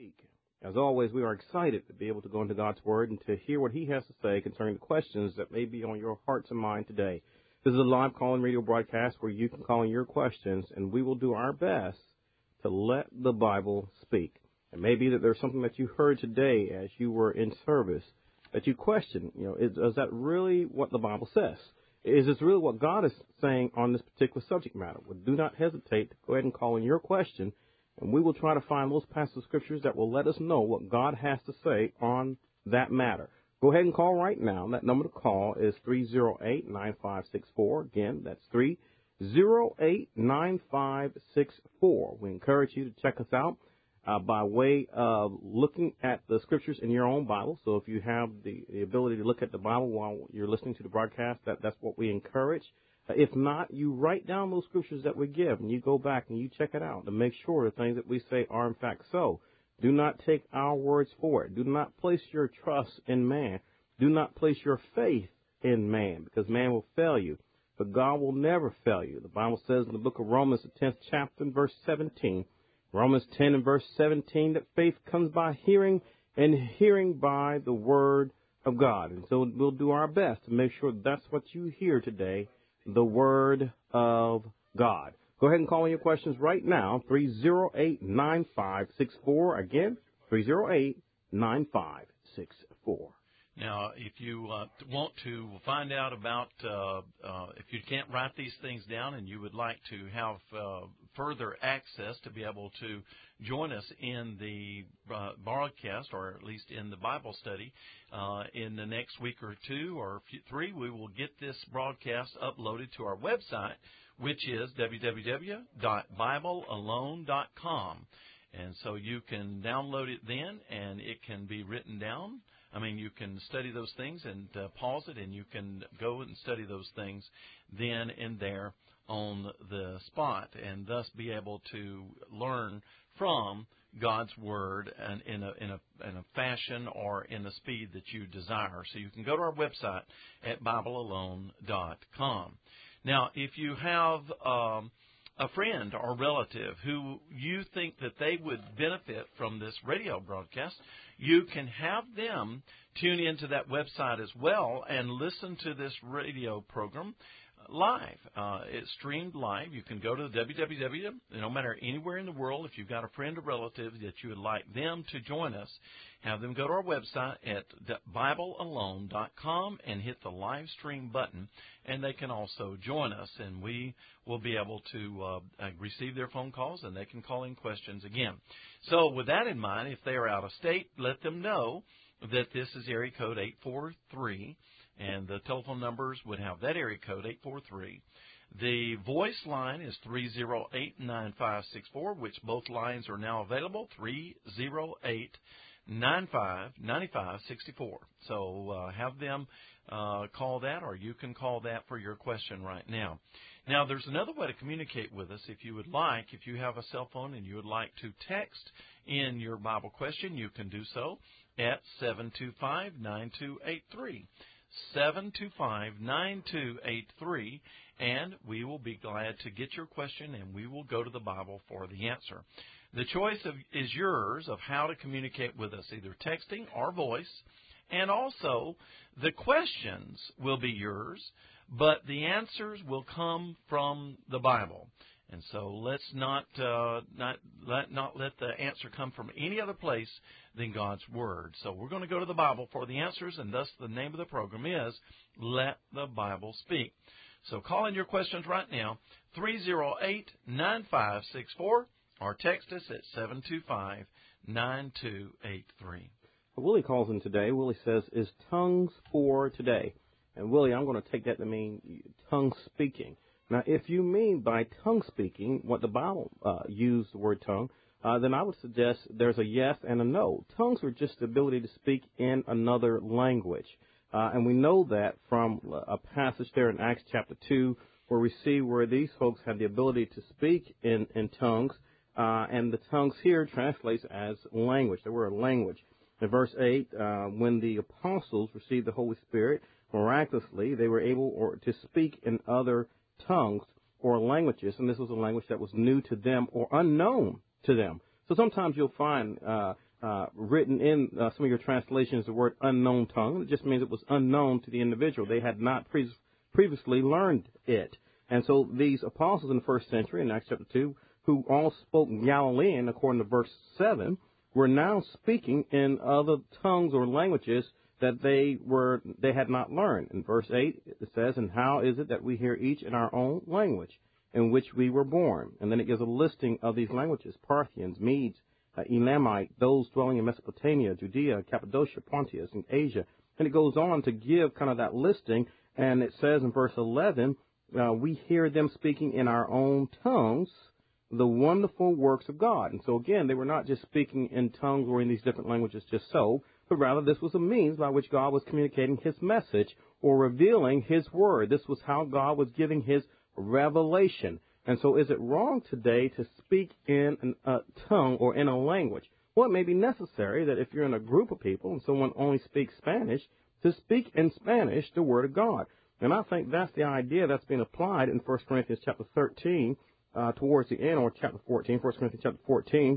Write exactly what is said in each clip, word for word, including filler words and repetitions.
speak. As always, we are excited to be able to go into God's Word and to hear what He has to say concerning the questions that may be on your hearts and mind today. This is a live call-in radio broadcast where you can call in your questions, and we will do our best to let the Bible speak. It may be that there's something that you heard today as you were in service that you question, you know, is, is that really what the Bible says? Is this really what God is saying on this particular subject matter? Well, do not hesitate to go ahead and call in your question, and we will try to find those passages of scriptures that will let us know what God has to say on that matter. Go ahead and call right now. That number to call is three oh eight, nine five six four. Again, that's three oh eight, nine five six four. We encourage you to check us out uh, by way of looking at the scriptures in your own Bible. So if you have the, the ability to look at the Bible while you're listening to the broadcast, that, that's what we encourage. Uh, if not, you write down those scriptures that we give, and you go back and you check it out to make sure the things that we say are in fact so. Do not take our words for it. Do not place your trust in man. Do not place your faith in man, because man will fail you, but God will never fail you. The Bible says in the book of Romans, the tenth chapter, and verse seventeen, Romans ten and verse seventeen, that faith comes by hearing, and hearing by the word of God. And so we'll do our best to make sure that's what you hear today, the word of God. Go ahead and call in your questions right now, three oh eight, nine five six four. Again, three oh eight, nine five six four. Now, if you uh, want to find out about, uh, uh, if you can't write these things down and you would like to have uh, further access to be able to join us in the uh, broadcast, or at least in the Bible study, uh, in the next week or two or three, we will get this broadcast uploaded to our website, which is w w w dot bible alone dot com. And so you can download it then, and it can be written down. I mean, you can study those things and uh, pause it, and you can go and study those things then and there on the spot, and thus be able to learn from God's Word and in a, in a, in a fashion or in the speed that you desire. So you can go to our website at bible alone dot com. Now, if you have um, a friend or relative who you think that they would benefit from this radio broadcast, you can have them tune into that website as well and listen to this radio program live. Uh, it's streamed live. You can go to the w w w, no matter anywhere in the world, if you've got a friend or relative that you would like them to join us, have them go to our website at bible alone dot com and hit the live stream button, and they can also join us, and we will be able to uh, receive their phone calls, and they can call in questions again. So with that in mind, if they are out of state, let them know that this is area code eight four three, and the telephone numbers would have that area code, eight four three. The voice line is three oh eight, nine five six four, which both lines are now available, three oh eight, nine five nine five six four. So uh, have them uh, call that, or you can call that for your question right now. Now, there's another way to communicate with us if you would like. If you have a cell phone and you would like to text in your Bible question, you can do so at seven two five, nine two eight three. seven two five, nine two eight three, and we will be glad to get your question, and we will go to the Bible for the answer. The choice of, is yours of how to communicate with us, either texting or voice, and also the questions will be yours, but the answers will come from the Bible. And so let's not uh, not let not let the answer come from any other place than God's Word. So we're going to go to the Bible for the answers, and thus the name of the program is Let the Bible Speak. So call in your questions right now, three oh eight, nine five six four, or text us at seven two five, nine two eight three. Willie calls in today. Willie says, is tongues for today? And Willie, I'm going to take that to mean tongue speaking. Now, if you mean by tongue speaking what the Bible uh, used the word tongue, uh, then I would suggest there's a yes and a no. Tongues are just the ability to speak in another language. Uh, and we know that from a passage there in Acts chapter two, where we see where these folks had the ability to speak in, in tongues, uh, and the tongues here translates as language. They were a language. In verse eight, uh, when the apostles received the Holy Spirit, miraculously, they were able or, to speak in other tongues or languages, and this was a language that was new to them or unknown to them. So sometimes you'll find uh, uh, written in uh, some of your translations the word unknown tongue. It just means it was unknown to the individual. They had not pre- previously learned it. And so these apostles in the first century, in Acts chapter two, who all spoke Galilean, according to verse seven, were now speaking in other tongues or languages that they were they had not learned. In verse eight, it says, "And how is it that we hear each in our own language in which we were born?" And then it gives a listing of these languages: Parthians, Medes, uh, Elamite, those dwelling in Mesopotamia, Judea, Cappadocia, Pontus, and Asia. And it goes on to give kind of that listing, and it says in verse eleven, uh, we hear them speaking in our own tongues the wonderful works of God. And so again, they were not just speaking in tongues or in these different languages just so, but rather this was a means by which God was communicating his message or revealing his word. This was how God was giving his revelation. And so is it wrong today to speak in a tongue or in a language? Well, it may be necessary that if you're in a group of people and someone only speaks Spanish, to speak in Spanish the word of God. And I think that's the idea that's being applied in First Corinthians chapter thirteen, uh, towards the end, or chapter fourteen, First Corinthians chapter fourteen,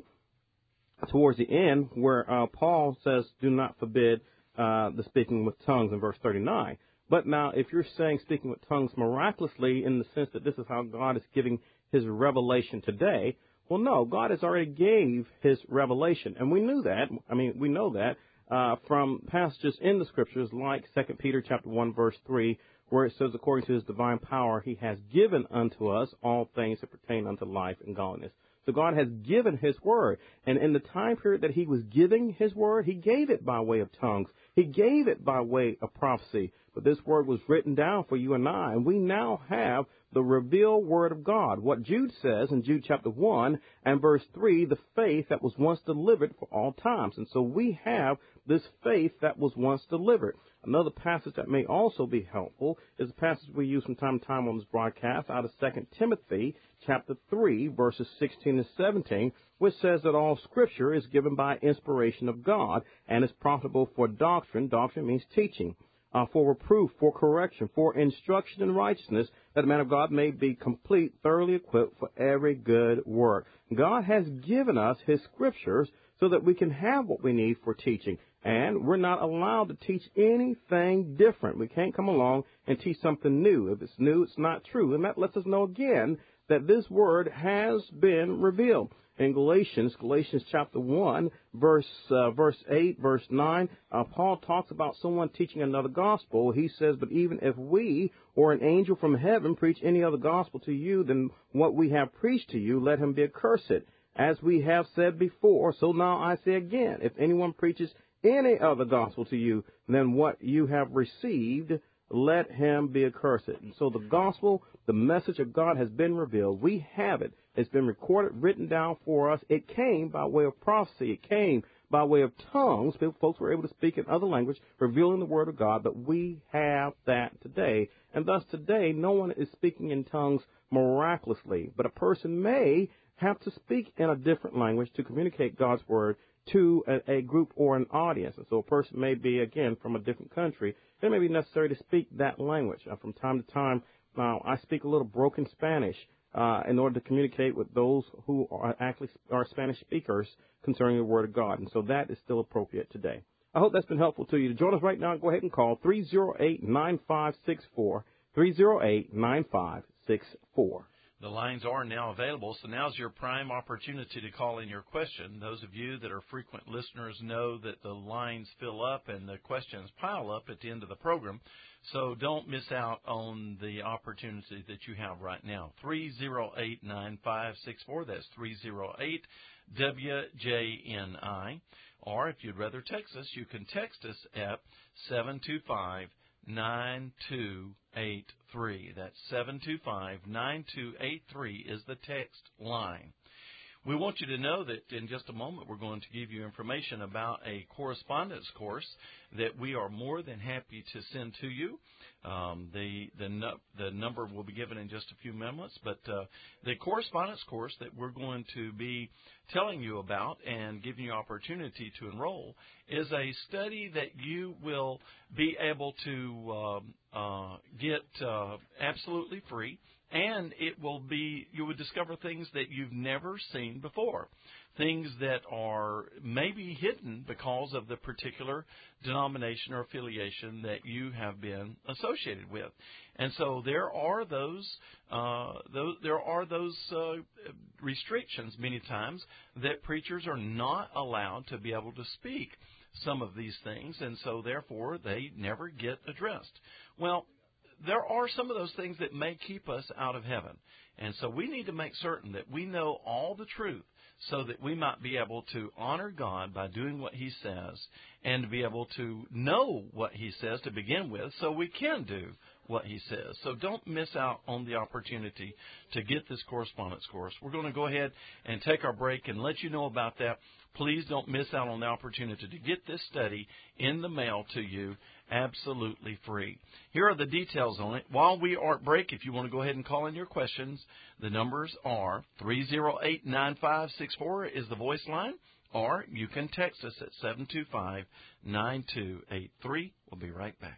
towards the end, where uh, Paul says, do not forbid uh, the speaking with tongues in verse thirty-nine. But now, if you're saying speaking with tongues miraculously in the sense that this is how God is giving his revelation today, well, no, God has already gave his revelation. And we knew that. I mean, we know that uh, from passages in the Scriptures like Second Peter chapter one, verse three, where it says, according to his divine power, he has given unto us all things that pertain unto life and godliness. So God has given his word. And in the time period that he was giving his word, he gave it by way of tongues. He gave it by way of prophecy. But this word was written down for you and I. And we now have the revealed word of God. What Jude says in Jude chapter one and verse three, the faith that was once delivered for all times. And so we have this faith that was once delivered. Another passage that may also be helpful is a passage we use from time to time on this broadcast out of Second Timothy chapter three, verses sixteen and seventeen, which says that all Scripture is given by inspiration of God and is profitable for doctrine. Doctrine means teaching. Uh, for reproof, for correction, for instruction in righteousness, that the man of God may be complete, thoroughly equipped for every good work. God has given us his Scriptures so that we can have what we need for teaching. And we're not allowed to teach anything different. We can't come along and teach something new. If it's new, it's not true. And that lets us know again that this word has been revealed. In Galatians, Galatians chapter one, verse uh, verse eight, verse nine, uh, Paul talks about someone teaching another gospel. He says, but even if we or an angel from heaven preach any other gospel to you than what we have preached to you, let him be accursed. As we have said before, so now I say again, if anyone preaches any other gospel to you than what you have received, let him be accursed. And so the gospel, the message of God has been revealed. We have it. It's been recorded, written down for us. It came by way of prophecy. It came by way of tongues. Folks were able to speak in other language, revealing the word of God. But we have that today. And thus today, no one is speaking in tongues miraculously. But a person may have to speak in a different language to communicate God's word to a, a group or an audience. And so a person may be, again, from a different country. It may be necessary to speak that language. Uh, from time to time, uh, I speak a little broken Spanish uh, in order to communicate with those who are actually are Spanish speakers concerning the Word of God. And so that is still appropriate today. I hope that's been helpful to you. To join us right now, go ahead and call three oh eight, nine five six four, three oh eight, nine five six four. The lines are now available, so now's your prime opportunity to call in your question. Those of you that are frequent listeners know that the lines fill up and the questions pile up at the end of the program, so don't miss out on the opportunity that you have right now. three oh eight, nine five six four, that's three oh eight W J N I. Or if you'd rather text us, you can text us at seven two five, nine two eight three. That's seven two five, nine two eight three is the text line. We want you to know that in just a moment we're going to give you information about a correspondence course that we are more than happy to send to you. Um, the, the, the number will be given in just a few moments, but uh, the correspondence course that we're going to be telling you about and giving you opportunity to enroll is a study that you will be able to um, uh, get uh, absolutely free and it will be, you would discover things that you've never seen before, things that are maybe hidden because of the particular denomination or affiliation that you have been associated with. And so there are those, uh, those there are those uh, restrictions many times that preachers are not allowed to be able to speak some of these things, and so therefore they never get addressed. Well, there are some of those things that may keep us out of heaven, and so we need to make certain that we know all the truth so that we might be able to honor God by doing what He says, and to be able to know what He says to begin with so we can do what He says. So don't miss out on the opportunity to get this correspondence course. We're going to go ahead and take our break and let you know about that. Please don't miss out on the opportunity to get this study in the mail to you absolutely free. Here are the details on it. While we are at break, if you want to go ahead and call in your questions, the numbers are three oh eight, nine five six four is the voice line, or you can text us at seven two five, nine two eight three. We'll be right back.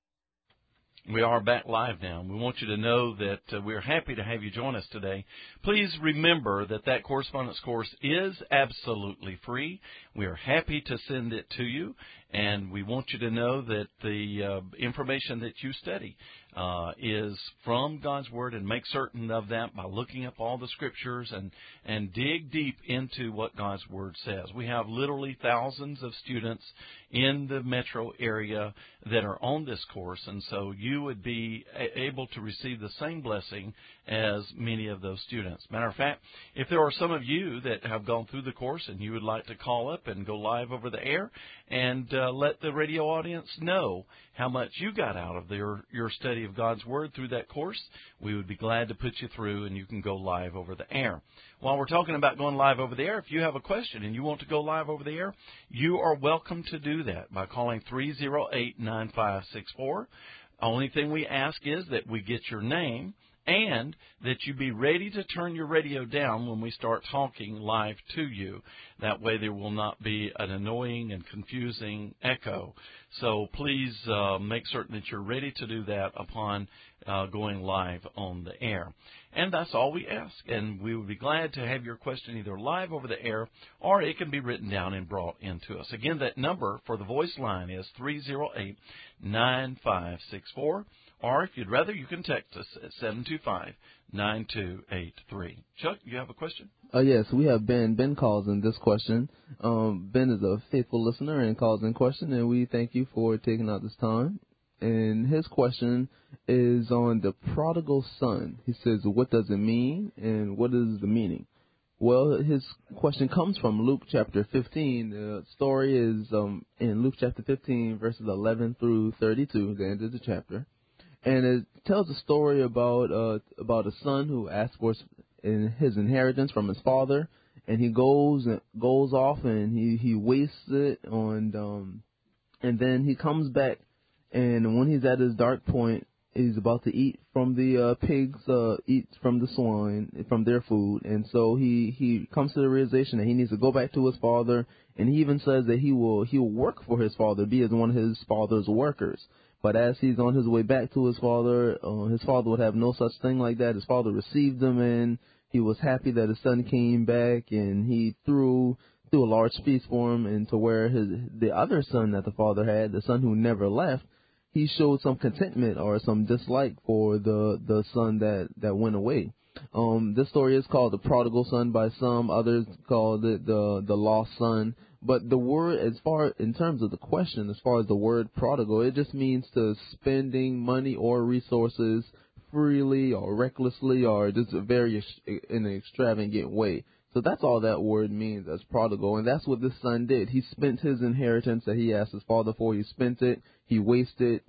We are back live now. We want you to know that uh, we're happy to have you join us today. Please remember that that correspondence course is absolutely free. We are happy to send it to you, and we want you to know that the uh, information that you study uh, is from God's Word, and make certain of that by looking up all the Scriptures and, and dig deep into what God's Word says. We have literally thousands of students in the metro area that are on this course, and so you would be a- able to receive the same blessing as many of those students. Matter of fact, if there are some of you that have gone through the course and you would like to call up and go live over the air and uh, let the radio audience know how much you got out of your, your study of God's Word through that course, we would be glad to put you through and you can go live over the air. While we're talking about going live over the air, if you have a question and you want to go live over the air, you are welcome to do that by calling three oh eight, nine five six four. Only thing we ask is that we get your name and that you be ready to turn your radio down when we start talking live to you. That way there will not be an annoying and confusing echo. So please uh, make certain that you're ready to do that upon uh, going live on the air. And that's all we ask. And we would be glad to have your question either live over the air or it can be written down and brought into us. Again, that number for the voice line is three oh eight, nine five six four. Or if you'd rather, you can text us at seven two five, nine two eight three. Chuck, you have a question? Uh, yes, we have Ben. Ben calls in this question. Um, Ben is a faithful listener and calls in question, and we thank you for taking out this time. And his question is on the prodigal son. He says, what does it mean, and what is the meaning? Well, his question comes from Luke chapter fifteen. The story is um, in Luke chapter fifteen, verses eleven through thirty-two, the end of the chapter. And it tells a story about uh, about a son who asks for his inheritance from his father, and he goes goes off and he, he wastes it on, um, and then he comes back, and when he's at his dark point, he's about to eat from the uh, pigs, uh, eat from the swine, from their food, and so he, he comes to the realization that he needs to go back to his father, and he even says that he will he will work for his father, be as one of his father's workers. But as he's on his way back to his father, uh, his father would have no such thing like that. His father received him, and he was happy that his son came back, and he threw threw a large feast for him. And to where his the other son that the father had, the son who never left, he showed some contentment or some dislike for the the son that that went away. Um, this story is called the prodigal son by some, others called it the the lost son. But the word, as far in terms of the question, as far as the word prodigal, it just means to spending money or resources freely or recklessly or just a very in an extravagant way. So that's all that word means as prodigal, and that's what this son did. He spent his inheritance that he asked his father for. He spent it. He wasted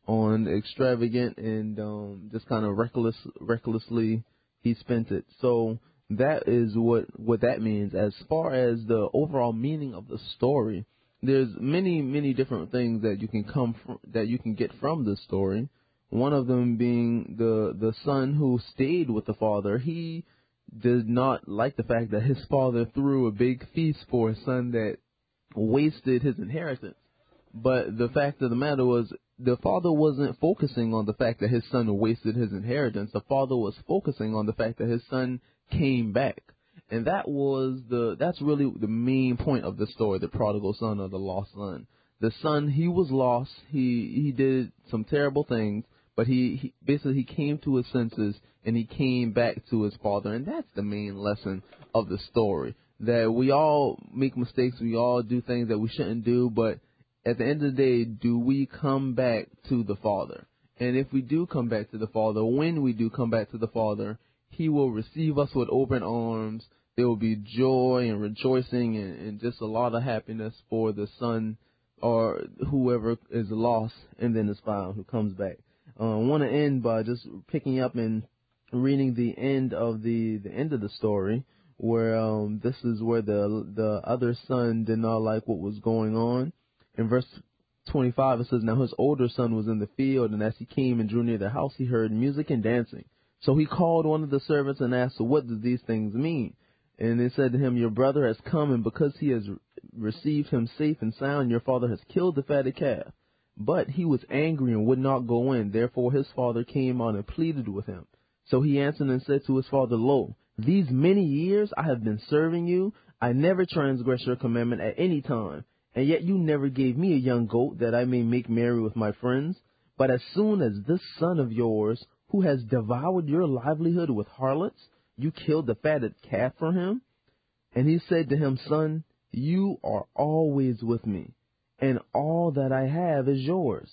on extravagant and um, just kind of reckless, recklessly he spent it. So that is what, what that means. As far as the overall meaning of the story, there's many, many different things that you can come from, that you can get from this story. One of them being the the son who stayed with the father. He did not like the fact that his father threw a big feast for a son that wasted his inheritance. But the fact of the matter was, the father wasn't focusing on the fact that his son wasted his inheritance. The father was focusing on the fact that his son came back. And that was the, that's really the main point of the story, the prodigal son or the lost son. The son, he was lost. He, he did some terrible things, but he, he basically he came to his senses and he came back to his father. And that's the main lesson of the story, that we all make mistakes. We all do things that we shouldn't do, but at the end of the day, do we come back to the Father? And if we do come back to the Father, when we do come back to the Father, He will receive us with open arms. There will be joy and rejoicing and, and just a lot of happiness for the son or whoever is lost and then is found, who comes back. Uh, I want to end by just picking up and reading the end of the, the end of the story, where um, this is where the the other son did not like what was going on. In verse twenty-five, it says, "Now his older son was in the field, and as he came and drew near the house, he heard music and dancing. So he called one of the servants and asked, 'So what do these things mean?' And they said to him, 'Your brother has come, and because he has received him safe and sound, your father has killed the fatted calf.' But he was angry and would not go in. Therefore his father came on and pleaded with him. So he answered and said to his father, 'Lo, these many years I have been serving you. I never transgressed your commandment at any time. And yet you never gave me a young goat that I may make merry with my friends. But as soon as this son of yours, who has devoured your livelihood with harlots, you killed the fatted calf for him.' And he said to him, 'Son, you are always with me, and all that I have is yours.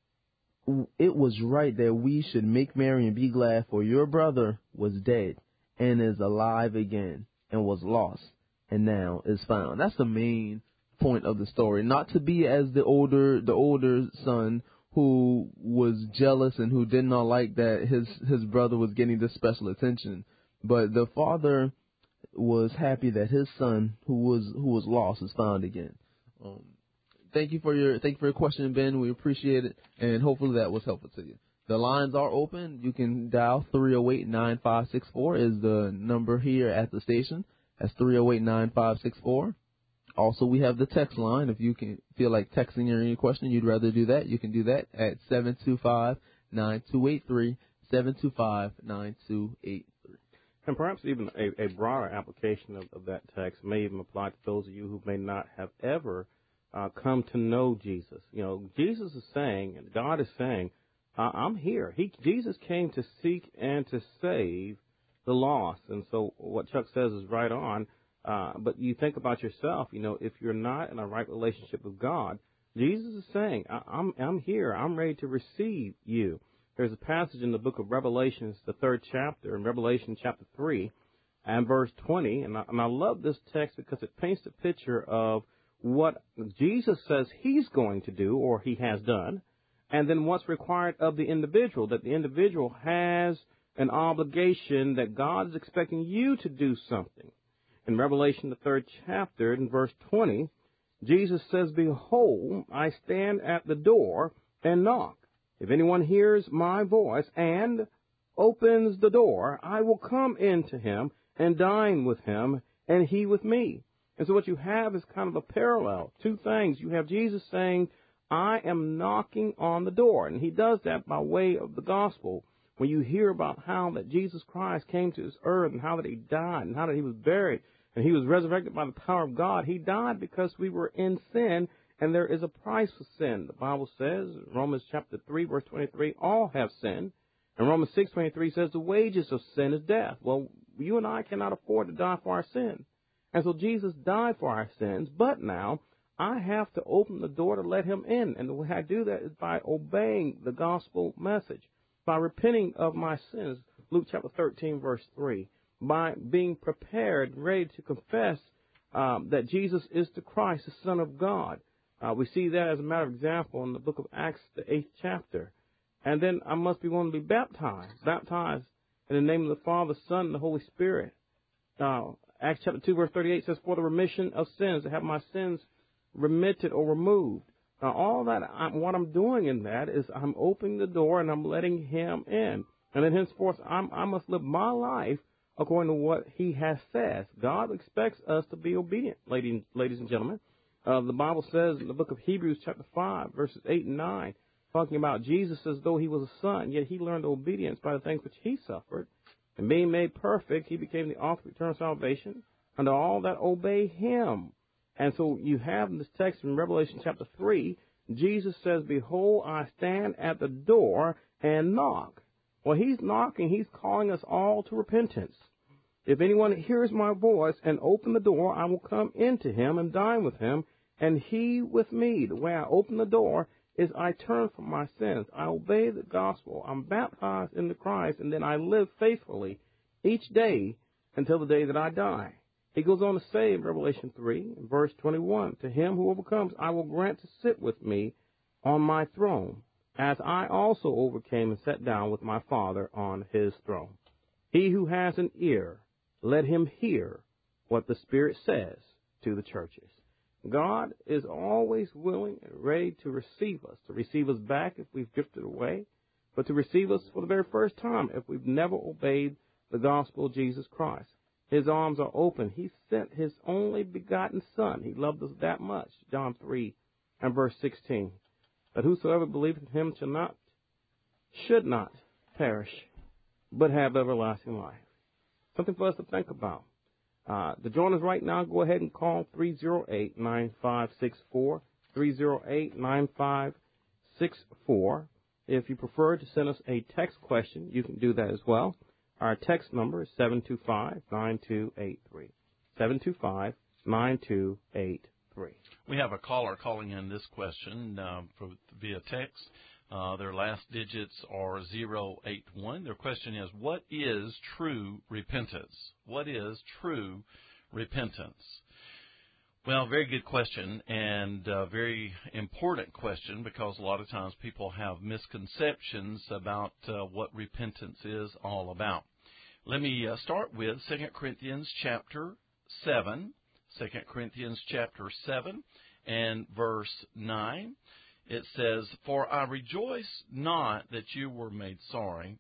It was right that we should make merry and be glad, for your brother was dead and is alive again, and was lost and now is found.'" That's the main point of the story. Not to be as the older the older son who was jealous and who did not like that his his brother was getting this special attention, but the father was happy that his son who was who was lost is found again. Um, thank you for your thank you for your question, Ben. We appreciate it, and hopefully that was helpful to you. The lines are open. You can dial three oh eight, nine five six four is the number here at the station. That's three oh eight, nine five six four. Also, we have the text line. If you can feel like texting or any question, you'd rather do that, you can do that at seven two five, nine two eight three, seven two five, nine two eight three. And perhaps even a, a broader application of, of that text may even apply to those of you who may not have ever uh, come to know Jesus. You know, Jesus is saying, and God is saying, uh, I'm here. He, Jesus came to seek and to save the lost. And so what Chuck says is right on. Uh, but you think about yourself, you know, if you're not in a right relationship with God, Jesus is saying, I, I'm, I'm here. I'm ready to receive you. There's a passage in the book of Revelation, it's the third chapter, in Revelation chapter three and verse twenty. And I, and I love this text because it paints a picture of what Jesus says he's going to do or he has done, and then what's required of the individual, that the individual has an obligation that God is expecting you to do something. In Revelation, the third chapter, in verse twenty, Jesus says, "Behold, I stand at the door and knock. If anyone hears my voice and opens the door, I will come into him and dine with him, and he with me." And so what you have is kind of a parallel. Two things. You have Jesus saying, I am knocking on the door. And he does that by way of the gospel. When you hear about how that Jesus Christ came to this earth and how that he died and how that he was buried and he was resurrected by the power of God, he died because we were in sin, and there is a price for sin. The Bible says, Romans chapter three, verse twenty-three, all have sinned. And Romans six twenty-three says the wages of sin is death. Well, you and I cannot afford to die for our sin. And so Jesus died for our sins, but now I have to open the door to let him in. And the way I do that is by obeying the gospel message, by repenting of my sins, Luke chapter thirteen, verse three, by being prepared and ready to confess um, that Jesus is the Christ, the Son of God. Uh, we see that as a matter of example in the book of Acts, the eighth chapter. And then I must be willing to be baptized, baptized in the name of the Father, Son, and the Holy Spirit. Uh, Acts chapter two, verse thirty-eight says, "For the remission of sins, to have my sins remitted or removed." Now, all that, I'm, what I'm doing in that is I'm opening the door and I'm letting him in. And then henceforth, I'm, I must live my life according to what he has said. God expects us to be obedient, ladies, ladies and gentlemen. Uh, the Bible says in the book of Hebrews chapter five, verses eight and nine, talking about Jesus as though he was a son, yet he learned obedience by the things which he suffered. And being made perfect, he became the author of eternal salvation unto all that obey him. And so you have in this text in Revelation chapter three, Jesus says, behold, I stand at the door and knock. Well, he's knocking. He's calling us all to repentance. If anyone hears my voice and open the door, I will come into him and dine with him, and he with me. The way I open the door is I turn from my sins. I obey the gospel. I'm baptized into Christ, and then I live faithfully each day until the day that I die. He goes on to say in Revelation three, verse twenty-one, to him who overcomes, I will grant to sit with me on my throne, as I also overcame and sat down with my Father on his throne. He who has an ear, let him hear what the Spirit says to the churches. God is always willing and ready to receive us, to receive us back if we've drifted away, but to receive us for the very first time if we've never obeyed the gospel of Jesus Christ. His arms are open. He sent his only begotten Son. He loved us that much. John three and verse sixteen. That whosoever believeth in him shall not, should not perish, but have everlasting life. Something for us to think about. Uh, to join us right now, go ahead and call three oh eight, nine five six four, three oh eight, nine five six four. If you prefer to send us a text question, you can do that as well. Our text number is seven two five, nine two eight three. seven two five, nine two eight three. We have a caller calling in this question uh, for, via text. Uh, their last digits are zero eight one. Their question is, what is true repentance? What is true repentance? Well, very good question, and a very important question, because a lot of times people have misconceptions about uh, what repentance is all about. Let me uh, start with Second Corinthians chapter seven. Second Corinthians chapter seven and verse nine. It says, for I rejoice not that you were made sorry,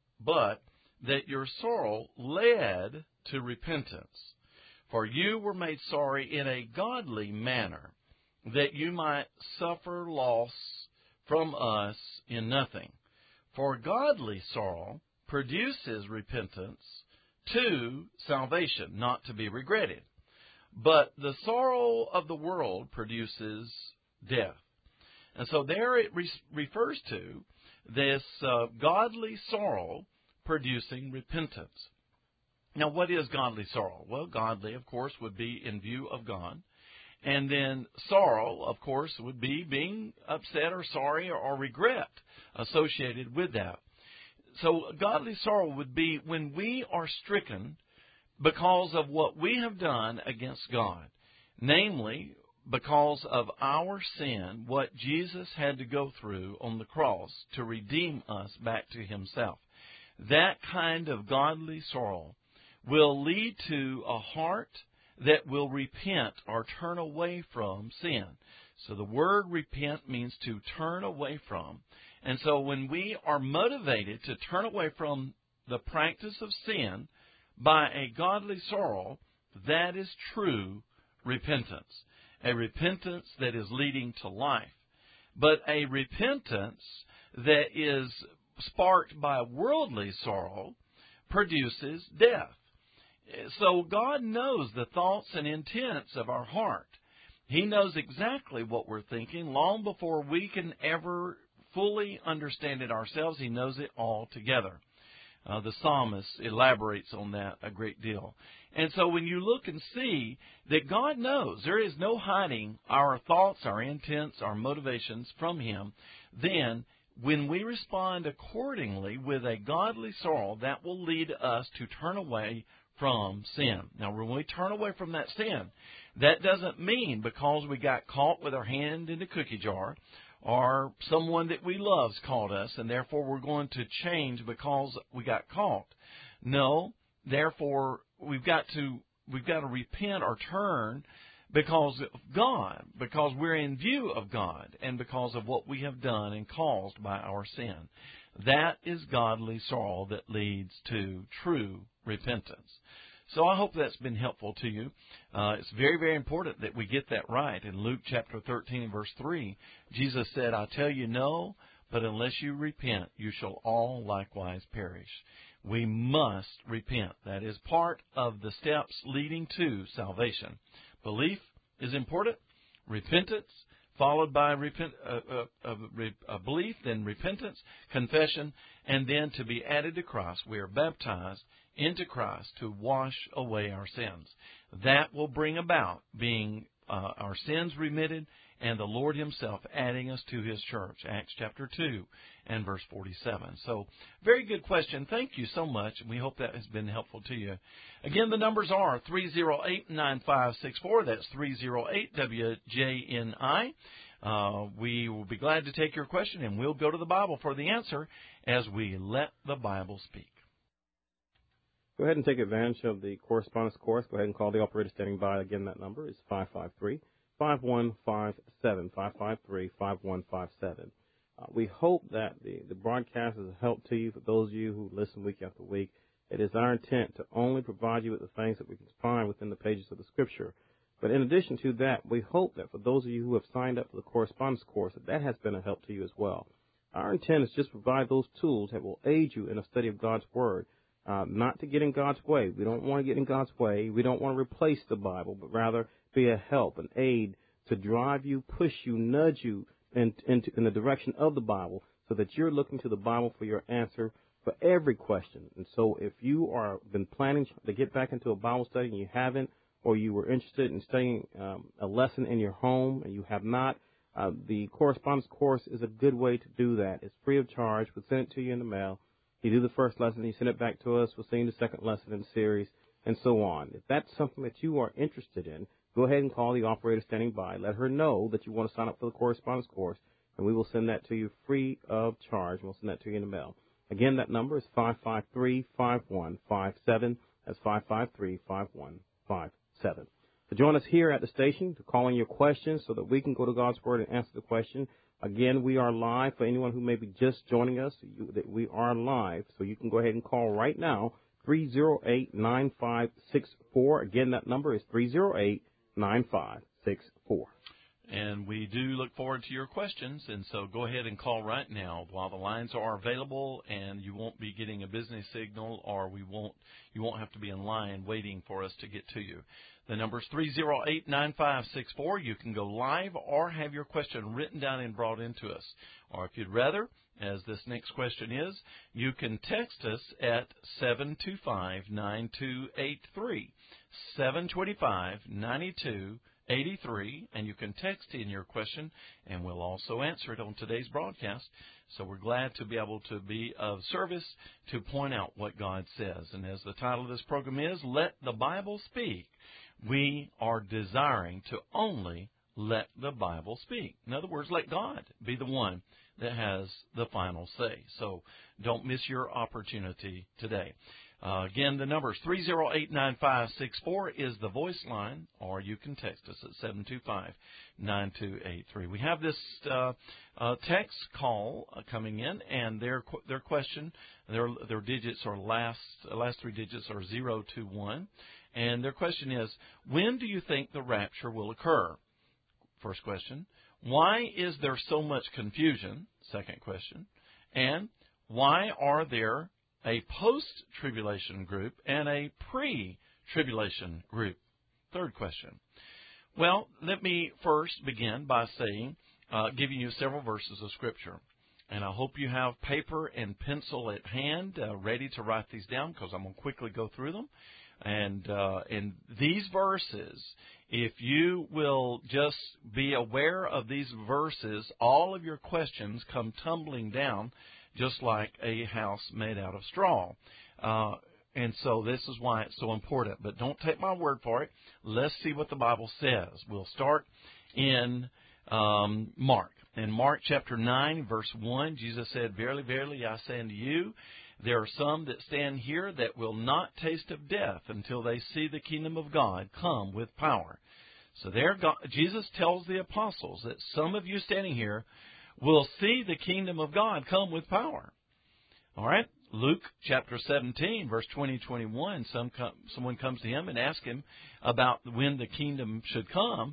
but that your sorrow led to repentance. For you were made sorry in a godly manner, that you might suffer loss from us in nothing. For godly sorrow produces repentance to salvation, not to be regretted. But the sorrow of the world produces death. And so there it re- refers to this uh, godly sorrow producing repentance. Now, what is godly sorrow? Well, godly, of course, would be in view of God. And then sorrow, of course, would be being upset or sorry or, or regret associated with that. So godly sorrow would be when we are stricken because of what we have done against God. Namely, because of our sin, what Jesus had to go through on the cross to redeem us back to himself. That kind of godly sorrow will lead to a heart that will repent or turn away from sin. So the word repent means to turn away from. And so when we are motivated to turn away from the practice of sin by a godly sorrow, that is true repentance. A repentance that is leading to life. But a repentance that is sparked by worldly sorrow produces death. So God knows the thoughts and intents of our heart. He knows exactly what we're thinking long before we can ever fully understand it ourselves. He knows it all together. Uh, the psalmist elaborates on that a great deal. And so when you look and see that God knows, there is no hiding our thoughts, our intents, our motivations from Him, then when we respond accordingly with a godly sorrow, that will lead us to turn away from sin. Now, when we turn away from that sin, that doesn't mean because we got caught with our hand in the cookie jar or someone that we love's caught us and therefore we're going to change because we got caught. No, therefore we've got to we've got to repent or turn because of God, because we're in view of God and because of what we have done and caused by our sin. That is godly sorrow that leads to true repentance. So I hope that's been helpful to you. Uh, it's very, very important that we get that right. In Luke chapter thirteen, verse three, Jesus said, I tell you no, but unless you repent, you shall all likewise perish. We must repent. That is part of the steps leading to salvation. Belief is important. Repentance, followed by repent, uh, uh, uh, re, uh, belief, then repentance, confession, and then to be added to Christ. We are baptized into Christ to wash away our sins. That will bring about being uh, our sins remitted and the Lord Himself adding us to His church. Acts chapter two and verse forty-seven. So, very good question. Thank you so much, and we hope that has been helpful to you. Again, the numbers are three oh eight, nine five six four. That's three oh eight W J N I. Uh, we will be glad to take your question, and we'll go to the Bible for the answer as we let the Bible speak. Go ahead and take advantage of the correspondence course. Go ahead and call the operator standing by. Again, that number is five five three, five one five seven, five five three, five one five seven. Uh, we hope that the, the broadcast is a help to you. For those of you who listen week after week, it is our intent to only provide you with the things that we can find within the pages of the Scripture. But in addition to that, we hope that for those of you who have signed up for the correspondence course, that that has been a help to you as well. Our intent is just to provide those tools that will aid you in a study of God's Word, uh, not to get in God's way. We don't want to get in God's way. We don't want to replace the Bible, but rather be a help, an aid to drive you, push you, nudge you in, into, in the direction of the Bible so that you're looking to the Bible for your answer for every question. And so if you are been planning to get back into a Bible study and you haven't, or you were interested in studying um, a lesson in your home and you have not, uh, the correspondence course is a good way to do that. It's free of charge. We'll send it to you in the mail. You do the first lesson, you send it back to us. We'll send you the second lesson in the series, and so on. If that's something that you are interested in, go ahead and call the operator standing by. Let her know that you want to sign up for the correspondence course, and we will send that to you free of charge. We'll send that to you in the mail. Again, that number is five five three, five one five seven. That's five five three, five one five seven. So join us here at the station to call in your questions so that we can go to God's Word and answer the question. Again, we are live. For anyone who may be just joining us, you, that we are live, so you can go ahead and call right now, three oh eight, nine five six four. Again, that number is three oh eight, nine five six four. And we do look forward to your questions, and so go ahead and call right now while the lines are available, and you won't be getting a business signal, or we won't you won't have to be in line waiting for us to get to you. The number is three oh eight, nine five six four. You can go live or have your question written down and brought into us. Or if you'd rather, as this next question is, you can text us at seven two five, nine two eight three, seven two five, nine two eight three, and you can text in your question, and we'll also answer it on today's broadcast. So we're glad to be able to be of service to point out what God says. And as the title of this program is, Let the Bible Speak, we are desiring to only let the Bible speak. In other words, let God be the one that has the final say. So don't miss your opportunity today. Uh, again, the number is three oh eight, nine five six four is the voice line, or you can text us at seven two five, nine two eight three. We have this uh, uh, text call uh, coming in, and their their question, their their digits are last last three digits are zero two one, and their question is, when do you think the rapture will occur? First question. Why is there so much confusion? Second question. And why are there a post-tribulation group and a pre-tribulation group? Third question. Well, let me first begin by saying, uh, giving you several verses of Scripture. And I hope you have paper and pencil at hand, uh, ready to write these down, because I'm going to quickly go through them. And uh, in these verses, if you will just be aware of these verses, all of your questions come tumbling down just like a house made out of straw. Uh, and so this is why it's so important. But don't take my word for it. Let's see what the Bible says. We'll start in um, Mark. In Mark chapter nine, verse one, Jesus said, Verily, verily, I say unto you, there are some that stand here that will not taste of death until they see the kingdom of God come with power. So there, God, Jesus tells the apostles that some of you standing here will see the kingdom of God come with power. All right? Luke chapter seventeen, verse twenty, twenty-one, some come, someone comes to him and asks him about when the kingdom should come.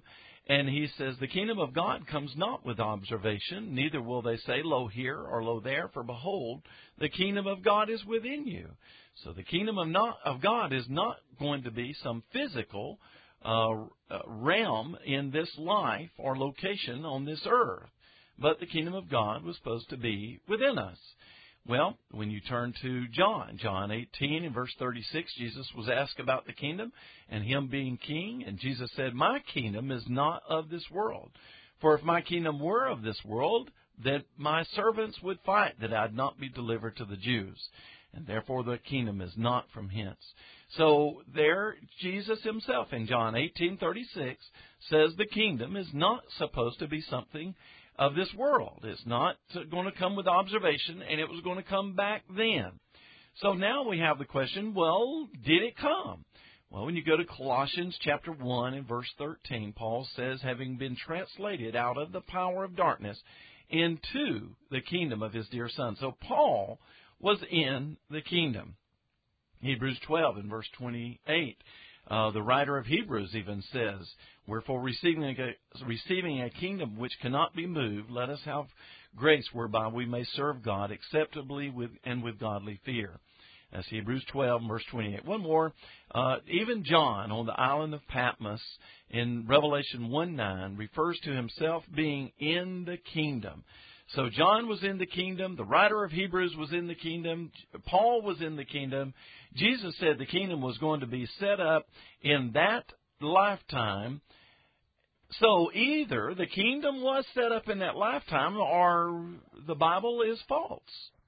And he says, the kingdom of God comes not with observation, neither will they say, lo here or lo there, for behold, the kingdom of God is within you. So the kingdom of, not, of God is not going to be some physical uh, realm in this life or location on this earth, but the kingdom of God was supposed to be within us. Well, when you turn to John, John eighteen and verse thirty-six, Jesus was asked about the kingdom and him being king, and Jesus said, my kingdom is not of this world. For if my kingdom were of this world, then my servants would fight that I'd not be delivered to the Jews. And therefore the kingdom is not from hence. So there, Jesus himself in John eighteen thirty-six says the kingdom is not supposed to be something of this world. It's not going to come with observation, and it was going to come back then. So now we have the question, well, did it come? Well, when you go to Colossians chapter one and verse thirteen, Paul says, having been translated out of the power of darkness into the kingdom of his dear Son. So Paul was in the kingdom. Hebrews twelve and verse twenty-eight. Uh, the writer of Hebrews even says, wherefore receiving a, receiving a kingdom which cannot be moved, let us have grace whereby we may serve God acceptably with and with godly fear. That's Hebrews twelve, verse twenty-eight. One more. Uh, even John on the island of Patmos in Revelation one nine refers to himself being in the kingdom. So John was in the kingdom. The writer of Hebrews was in the kingdom. Paul was in the kingdom. Jesus said the kingdom was going to be set up in that lifetime. So either the kingdom was set up in that lifetime or the Bible is false.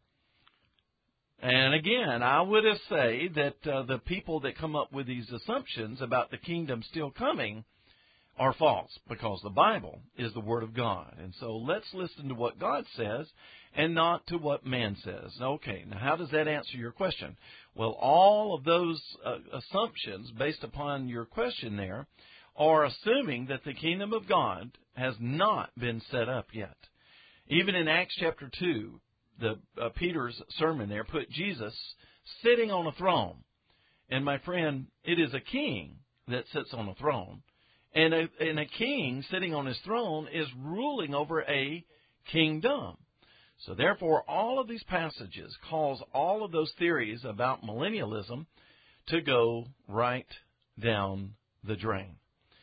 And again, I would say that uh, the people that come up with these assumptions about the kingdom still coming are false, because the Bible is the Word of God. And so let's listen to what God says and not to what man says. Okay, now how does that answer your question? Well, all of those uh, assumptions based upon your question there are assuming that the kingdom of God has not been set up yet. Even in Acts chapter two, the uh, Peter's sermon there put Jesus sitting on a throne. And my friend, it is a king that sits on a throne. And a, and a king sitting on his throne is ruling over a kingdom. So therefore, all of these passages cause all of those theories about millennialism to go right down the drain.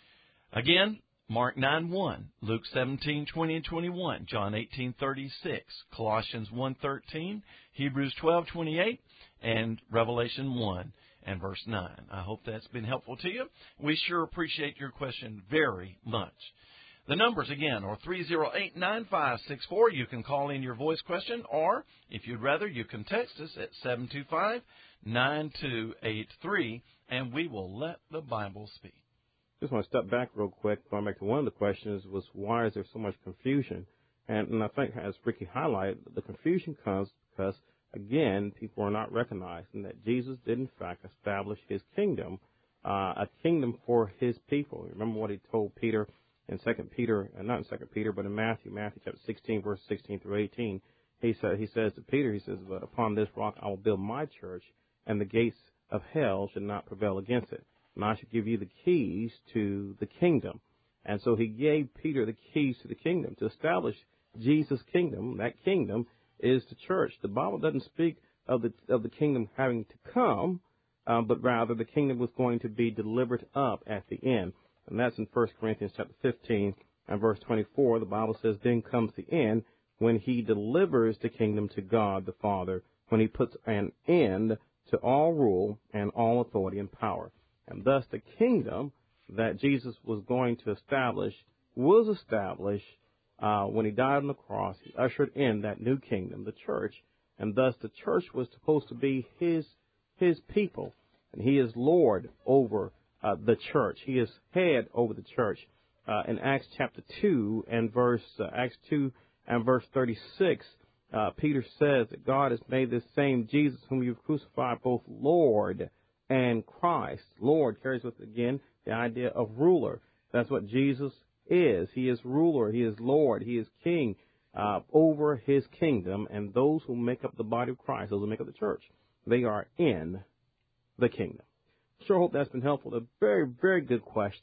Again, Mark nine one, Luke seventeen twenty and twenty-one, John eighteen thirty-six, Colossians one thirteen, Hebrews twelve twenty-eight, and Revelation one and verse nine. I hope that's been helpful to you. We sure appreciate your question very much. The numbers, again, are three oh eight, nine five six four. You can call in your voice question, or if you'd rather, you can text us at seven two five, nine two eight three, and we will let the Bible speak. Just want to step back real quick. Going back to one of the questions was, why is there so much confusion? And, and I think, as Ricky highlighted, the confusion comes because, again, people are not recognizing that Jesus did, in fact, establish his kingdom, uh, a kingdom for his people. Remember what he told Peter in Second Peter, uh, not in Second Peter, but in Matthew, Matthew chapter sixteen, verse sixteen through eighteen. He said, he says to Peter, he says, but upon this rock I will build my church, and the gates of hell should not prevail against it. And I should give you the keys to the kingdom. And so he gave Peter the keys to the kingdom to establish Jesus' kingdom. That kingdom is the church. The Bible doesn't speak of the of the kingdom having to come, um, but rather the kingdom was going to be delivered up at the end. And that's in First Corinthians chapter fifteen and verse twenty-four. The Bible says, then comes the end when he delivers the kingdom to God the Father, when he puts an end to all rule and all authority and power. And thus the kingdom that Jesus was going to establish was established uh, when he died on the cross. He ushered in that new kingdom, the church, and thus the church was supposed to be his his people. And he is Lord over uh, the church. He is head over the church. Uh, in Acts chapter two and verse uh, Acts two and verse thirty-six, uh, Peter says that God has made this same Jesus whom you've crucified both Lord and Christ. Lord carries with it, again, the idea of ruler. That's what Jesus is. He is ruler. He is Lord. He is king uh, over his kingdom. And those who make up the body of Christ, those who make up the church, they are in the kingdom. Sure hope that's been helpful. A very, very good question.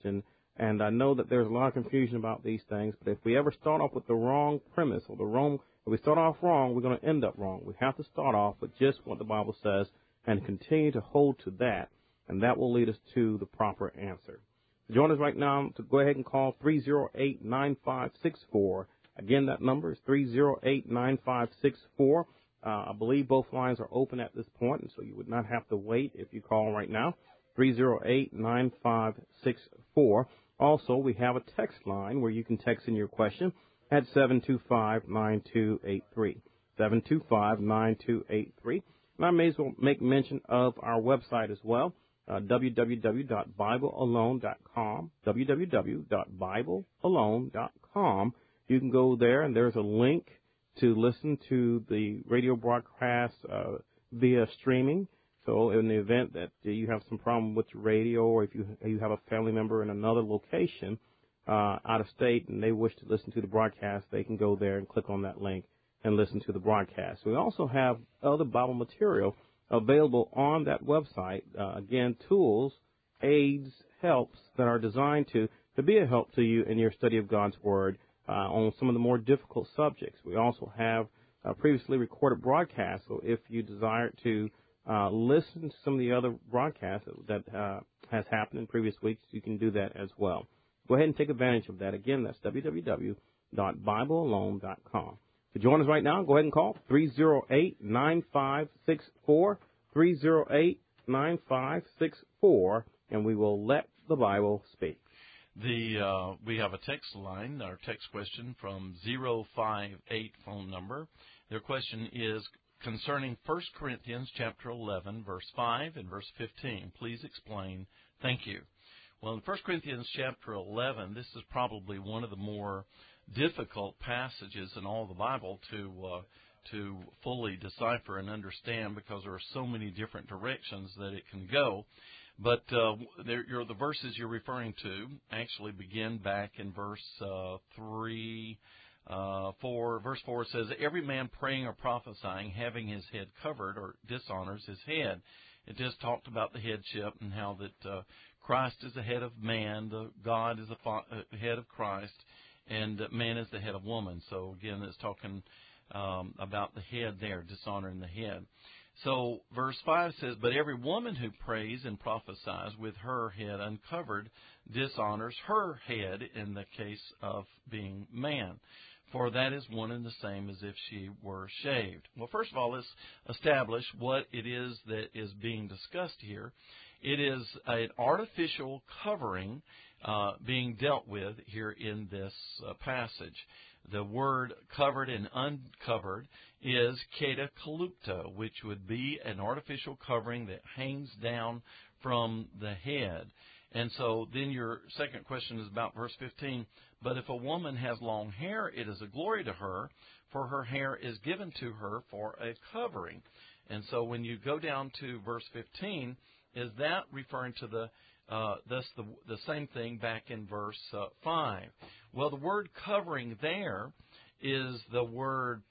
And I know that there's a lot of confusion about these things, but if we ever start off with the wrong premise or the wrong, if we start off wrong, we're going to end up wrong. We have to start off with just what the Bible says and continue to hold to that, and that will lead us to the proper answer. Join us right now to go ahead and call three oh eight, nine five six four. Again, that number is three oh eight, nine five six four. Uh, I believe both lines are open at this point, and so you would not have to wait if you call right now, three oh eight, nine five six four. Also, we have a text line where you can text in your question at seven two five, nine two eight three, seven two five, nine two eight three. And I may as well make mention of our website as well, uh, w w w dot bible alone dot com, w w w dot bible alone dot com. You can go there, and there's a link to listen to the radio broadcast uh, via streaming. So in the event that you have some problem with your radio, or if you you have a family member in another location uh, out of state and they wish to listen to the broadcast, they can go there and click on that link and listen to the broadcast. We also have other Bible material available on that website. Uh, again, tools, aids, helps that are designed to, to be a help to you in your study of God's Word uh, on some of the more difficult subjects. We also have uh, previously recorded broadcasts, so if you desire to uh, listen to some of the other broadcasts that uh, has happened in previous weeks, you can do that as well. Go ahead and take advantage of that. Again, that's w w w dot bible alone dot com. To join us right now, go ahead and call three oh eight, nine five six four, three oh eight, nine five six four, and we will let the Bible speak. The uh, we have a text line, our text question from zero five eight phone number. Their question is concerning First Corinthians chapter eleven, verse five and verse fifteen. Please explain. Thank you. Well, in First Corinthians chapter eleven, this is probably one of the more difficult passages in all the Bible to uh, to fully decipher and understand, because there are so many different directions that it can go. But uh, there, you're, the verses you're referring to actually begin back in verse uh, three, uh, four. Verse four says, "Every man praying or prophesying, having his head covered, or dishonors his head." It just talked about the headship and how that uh, Christ is the head of man, the God is the fa- uh, head of Christ, and man is the head of woman. So again, it's talking um, about the head there, dishonoring the head. So verse five says, "But every woman who prays and prophesies with her head uncovered dishonors her head in the case of being man. For that is one and the same as if she were shaved." Well, first of all, let's establish what it is that is being discussed here. It is an artificial covering uh, being dealt with here in this uh, passage. The word covered and uncovered is katakalupto, which would be an artificial covering that hangs down from the head. And so then your second question is about verse fifteen. "But if a woman has long hair, it is a glory to her, for her hair is given to her for a covering." And so when you go down to verse fifteen, is that referring to the uh, thus the the same thing back in verse uh, five? Well, the word covering there is the word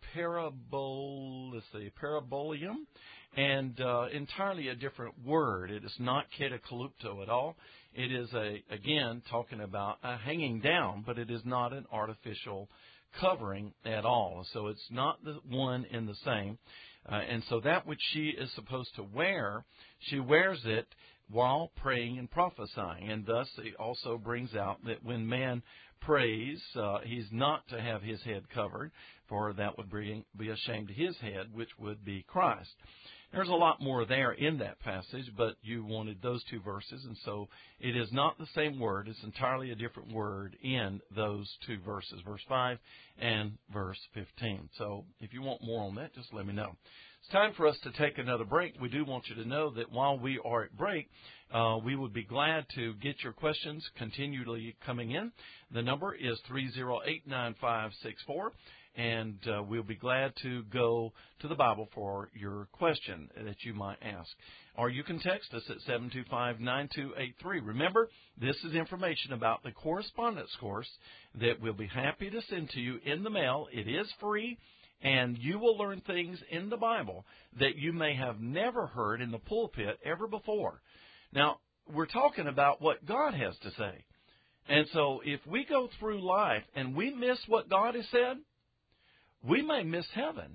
parabol, let's see, parabolium, and uh, entirely a different word. It is not katakalupto at all. It is, a again, talking about a hanging down, but it is not an artificial covering at all. So it's not the one and the same. Uh, and so that which she is supposed to wear, she wears it while praying and prophesying. And thus it also brings out that when man prays, uh, he's not to have his head covered, for that would bring, be a shame to his head, which would be Christ. There's a lot more there in that passage, but you wanted those two verses, and so it is not the same word. It's entirely a different word in those two verses, verse five and verse fifteen. So if you want more on that, just let me know. It's time for us to take another break. We do want you to know that while we are at break, uh, we would be glad to get your questions continually coming in. The number is three oh eight, nine five six four. And uh, we'll be glad to go to the Bible for your question that you might ask. Or you can text us at seven two five, nine two eight three. Remember, this is information about the correspondence course that we'll be happy to send to you in the mail. It is free, and you will learn things in the Bible that you may have never heard in the pulpit ever before. Now, we're talking about what God has to say. And so if we go through life and we miss what God has said, we may miss heaven.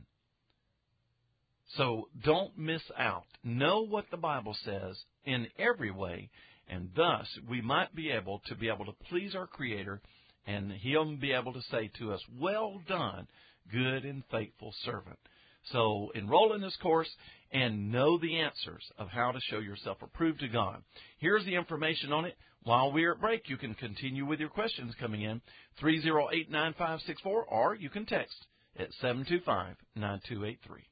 So don't miss out. Know what the Bible says in every way, and thus we might be able to be able to please our Creator, and He'll be able to say to us, well done, good and faithful servant. So enroll in this course and know the answers of how to show yourself approved to God. Here's the information on it. While we're at break, you can continue with your questions coming in, three oh eight, nine five six four, or you can text at seven two five, nine two eight three.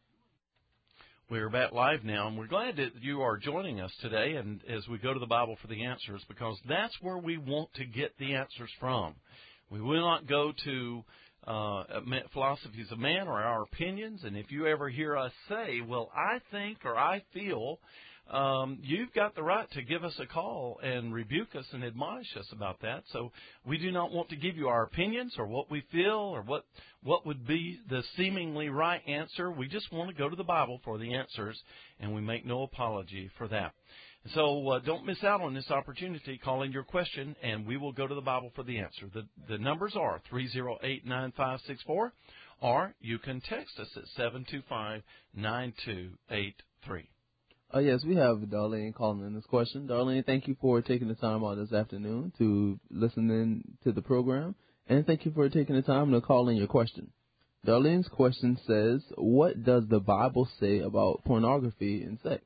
We're back live now, and we're glad that you are joining us today and as we go to the Bible for the answers, because that's where we want to get the answers from. We will not go to uh, philosophies of man or our opinions, and if you ever hear us say, well, I think or I feel, um, you've got the right to give us a call and rebuke us and admonish us about that. So we do not want to give you our opinions or what we feel or what what would be the seemingly right answer. We just want to go to the Bible for the answers, and we make no apology for that. So uh, don't miss out on this opportunity. Call in your question, and we will go to the Bible for the answer. The, the numbers are three oh eight, nine five six four, or you can text us at seven two five, nine two eight three. Uh, yes, we have Darlene calling in this question. Darlene, thank you for taking the time out this afternoon to listen in to the program, and thank you for taking the time to call in your question. Darlene's question says, what does the Bible say about pornography and sex?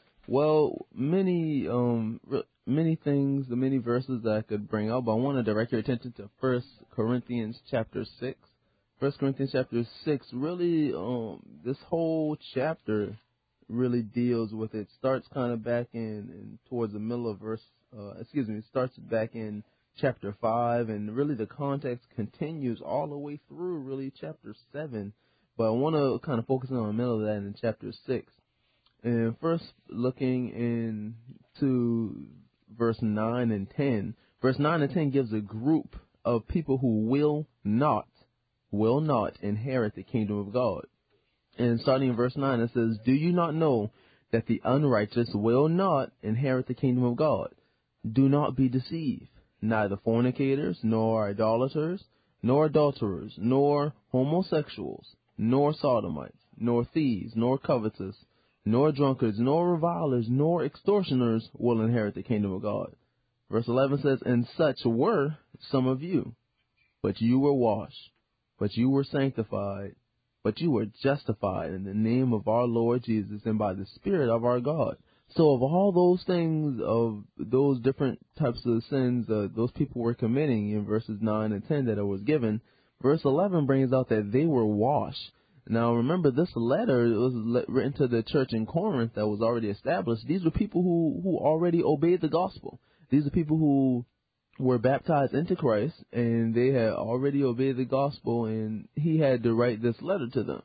Well, many um, many things, the many verses that I could bring up, but I want to direct your attention to First Corinthians chapter six. First Corinthians chapter six, really, um, this whole chapter really deals with it. Starts kind of back in, in towards the middle of verse, uh, excuse me, it starts back in chapter five, and really the context continues all the way through really chapter seven. But I want to kind of focus on the middle of that in chapter six. And first, looking into verse nine and ten, verse nine and ten gives a group of people who will not, will not inherit the kingdom of God. And starting in verse nine, it says, do you not know that the unrighteous will not inherit the kingdom of God? Do not be deceived. Neither fornicators, nor idolaters, nor adulterers, nor homosexuals, nor sodomites, nor thieves, nor covetous, nor drunkards, nor revilers, nor extortioners will inherit the kingdom of God. Verse eleven says, and such were some of you, but you were washed, but you were sanctified, but you were justified in the name of our Lord Jesus and by the Spirit of our God. So of all those things, of those different types of sins uh, those people were committing in verses nine and ten that it was given, verse eleven brings out that they were washed. Now remember, this letter was written to the church in Corinth that was already established. These were people who, who already obeyed the gospel. These are people who were baptized into Christ, and they had already obeyed the gospel, and he had to write this letter to them.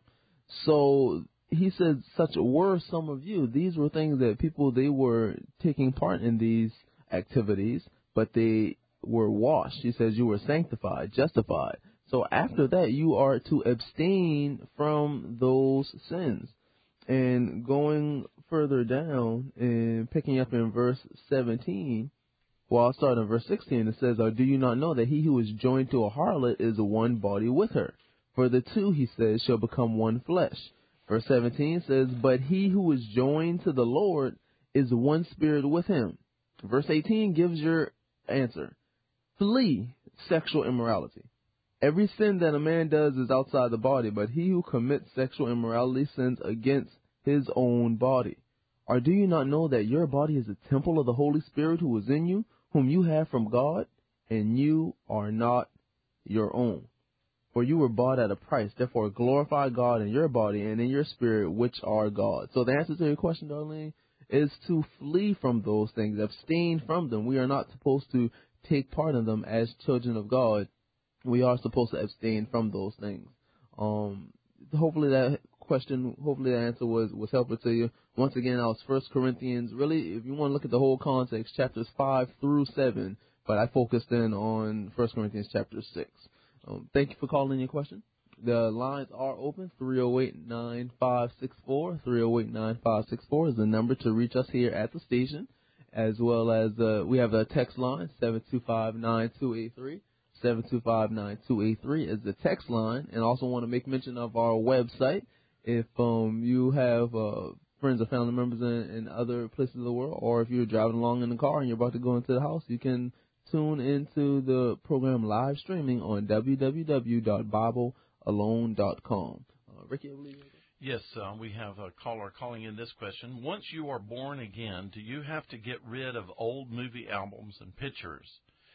So he said, such were some of you. These were things that people, they were taking part in these activities, but they were washed. He says you were sanctified, justified. So after that, you are to abstain from those sins. And going further down and picking up in verse seventeen, well, I'll start in verse sixteen. It says, or do you not know that he who is joined to a harlot is one body with her? For the two, he says, shall become one flesh. Verse seventeen says, but he who is joined to the Lord is one spirit with him. Verse eighteen gives your answer. Flee sexual immorality. Every sin that a man does is outside the body, but he who commits sexual immorality sins against his own body. Or do you not know that your body is a temple of the Holy Spirit who is in you, whom you have from God, and you are not your own? For you were bought at a price. Therefore glorify God in your body and in your spirit, which are God. So the answer to your question, Darlene, is to flee from those things, abstain from them. We are not supposed to take part in them as children of God. We are supposed to abstain from those things. Um, hopefully that question, hopefully the answer was, was helpful to you. Once again, I was First Corinthians. Really, if you want to look at the whole context, chapters five through seven, but I focused in on First Corinthians chapter six. Um, thank you for calling your question. The lines are open. three oh eight, nine five six four. three oh eight, nine five six four is the number to reach us here at the station. as well as uh, we have a text line, seven two five, nine two eight three. seven two five, nine two eight three is the text line. And also want to make mention of our website. If um, you have uh, friends or family members in, in other places of the world, or if you're driving along in the car and you're about to go into the house, you can tune into the program live streaming on w w w dot bible alone dot com. Uh, Ricky, I believe. Yes, uh, we have a caller calling in this question. Once you are born again, do you have to get rid of old movie albums and pictures?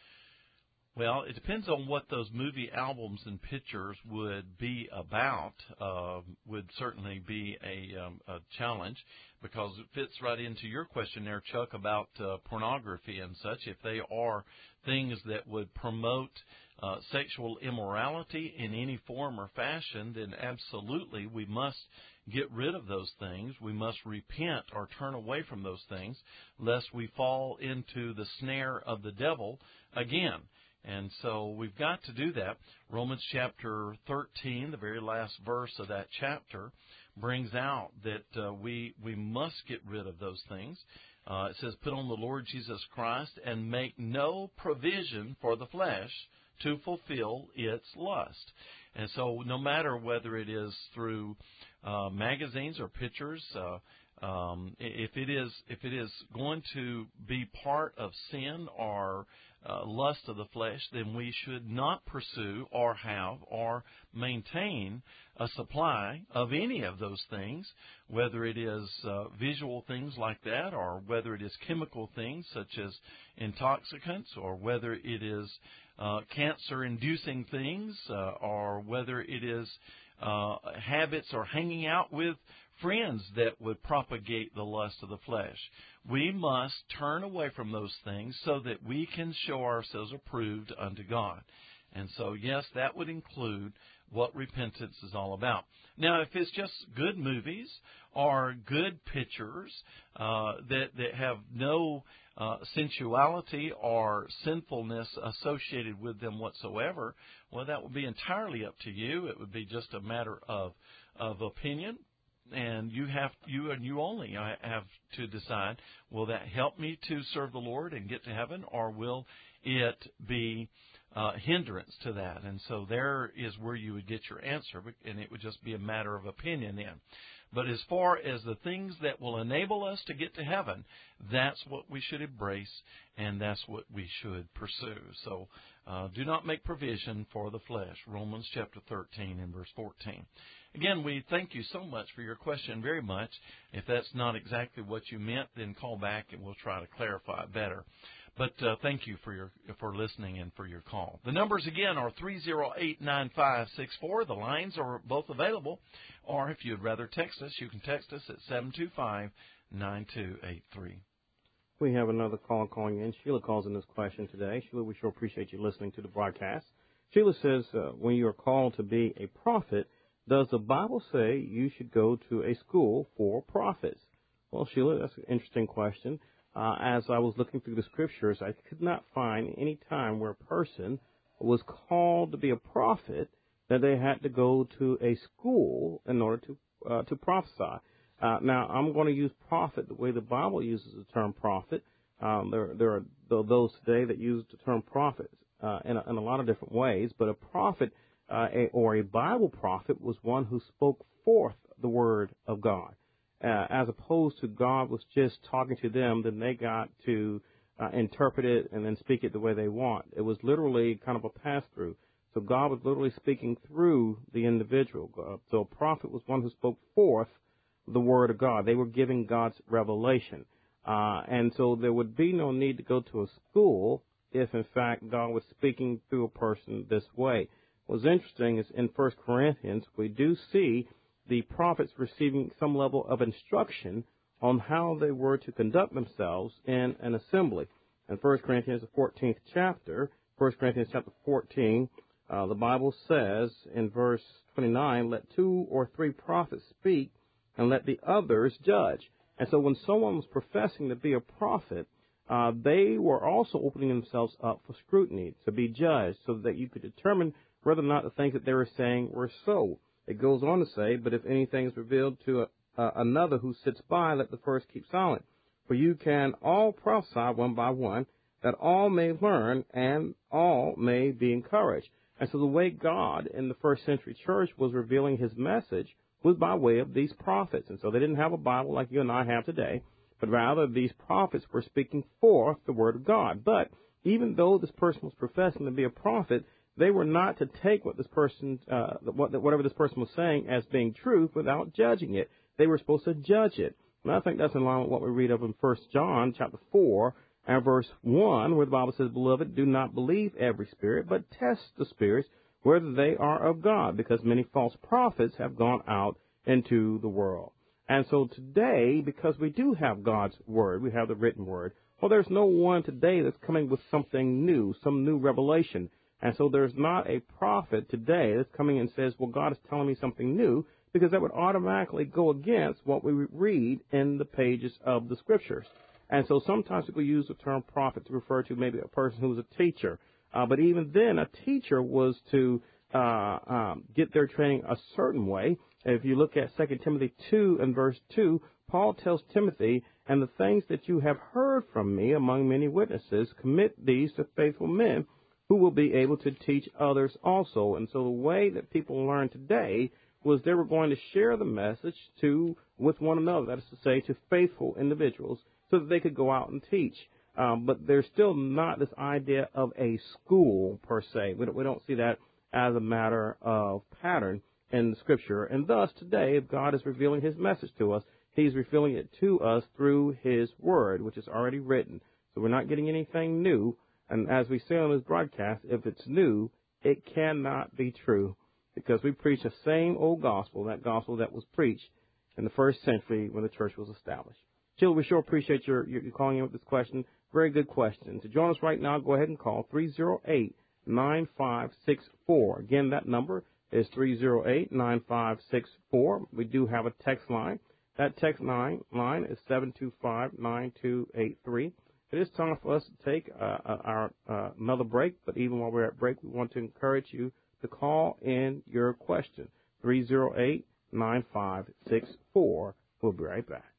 Well, it depends on what those movie albums and pictures would be about. Uh, would certainly be a, um, a challenge, because it fits right into your question there, Chuck, about uh, pornography and such. If they are things that would promote uh, sexual immorality in any form or fashion, then absolutely we must get rid of those things. We must repent or turn away from those things, lest we fall into the snare of the devil again. And so we've got to do that. Romans chapter thirteen, the very last verse of that chapter, brings out that uh, we we must get rid of those things. Uh, it says, put on the Lord Jesus Christ and make no provision for the flesh to fulfill its lust. And so no matter whether it is through uh, magazines or pictures, uh, um, if it is if it is going to be part of sin or Uh, lust of the flesh, then we should not pursue or have or maintain a supply of any of those things, whether it is uh, visual things like that, or whether it is chemical things such as intoxicants, or whether it is uh, cancer-inducing things, uh, or whether it is uh, habits or hanging out with friends that would propagate the lust of the flesh. We must turn away from those things so that we can show ourselves approved unto God. And so, yes, that would include what repentance is all about. Now, if it's just good movies or good pictures uh, that, that have no uh, sensuality or sinfulness associated with them whatsoever, well, that would be entirely up to you. It would be just a matter of, of opinion. And you have you and you only have to decide, will that help me to serve the Lord and get to heaven, or will it be uh, hindrance to that? And so there is where you would get your answer, and it would just be a matter of opinion then. But as far as the things that will enable us to get to heaven, that's what we should embrace, and that's what we should pursue. So uh, do not make provision for the flesh. Romans chapter thirteen and verse fourteen. Again, we thank you so much for your question, very much. If that's not exactly what you meant, then call back and we'll try to clarify it better. But uh, thank you for your for listening and for your call. The numbers again are three oh eight, nine five six four. The lines are both available. Or if you'd rather text us, you can text us at seven two five, nine two eight three. We have another call calling in. Sheila calls in this question today. Sheila, we sure appreciate you listening to the broadcast. Sheila says, uh, when you are called to be a prophet, does the Bible say you should go to a school for prophets? Well, Sheila, that's an interesting question. Uh, as I was looking through the scriptures, I could not find any time where a person was called to be a prophet that they had to go to a school in order to uh, to prophesy. Uh, now, I'm going to use prophet the way the Bible uses the term prophet. Um, there, there are those today that use the term prophet uh, in, a, in a lot of different ways, but a prophet Uh, a, or a Bible prophet was one who spoke forth the word of God, uh, as opposed to God was just talking to them, then they got to uh, interpret it and then speak it the way they want. It was literally kind of a pass-through. So God was literally speaking through the individual. Uh, so a prophet was one who spoke forth the word of God. They were giving God's revelation. Uh, and so there would be no need to go to a school if, in fact, God was speaking through a person this way. What's interesting is in First Corinthians, we do see the prophets receiving some level of instruction on how they were to conduct themselves in an assembly. In First Corinthians, the fourteenth chapter, First Corinthians chapter fourteen, uh, the Bible says in verse twenty-nine, let two or three prophets speak and let the others judge. And so when someone was professing to be a prophet, uh, they were also opening themselves up for scrutiny, to be judged, so that you could determine whether or not the things that they were saying were so. It goes on to say, but if anything is revealed to a, uh, another who sits by, let the first keep silent. For you can all prophesy one by one, that all may learn and all may be encouraged. And so the way God in the first century church was revealing his message was by way of these prophets. And so they didn't have a Bible like you and I have today, but rather these prophets were speaking forth the word of God. But even though this person was professing to be a prophet, they were not to take what this person, uh, whatever this person was saying as being truth without judging it. They were supposed to judge it. And I think that's in line with what we read of in First John chapter four and verse one, where the Bible says, Beloved, do not believe every spirit, but test the spirits whether they are of God, because many false prophets have gone out into the world. And so today, because we do have God's word, we have the written word, well, there's no one today that's coming with something new, some new revelation. And so there's not a prophet today that's coming and says, well, God is telling me something new, because that would automatically go against what we read in the pages of the scriptures. And so sometimes people use the term prophet to refer to maybe a person who's a teacher. Uh, but even then, a teacher was to uh, um, get their training a certain way. If you look at Second Timothy two and verse two, Paul tells Timothy, and the things that you have heard from me among many witnesses, commit these to faithful men who will be able to teach others also. And so the way that people learn today was they were going to share the message to with one another, that is to say, to faithful individuals, so that they could go out and teach. Um, but there's still not this idea of a school, per se. We don't, we don't see that as a matter of pattern in the Scripture. And thus, today, if God is revealing his message to us, he's revealing it to us through his word, which is already written. So we're not getting anything new. And as we say on this broadcast, if it's new, it cannot be true, because we preach the same old gospel, that gospel that was preached in the first century when the church was established. Jill, we sure appreciate your, your, your calling in with this question. Very good question. To join us right now, go ahead and call three oh eight, nine five six four. Again, that number is three oh eight, nine five six four. We do have a text line. That text line, line is seven two five, nine two eight three. It is time for us to take uh, our uh, another break, but even while we're at break, we want to encourage you to call in your question. three oh eight, nine five six four. We'll be right back.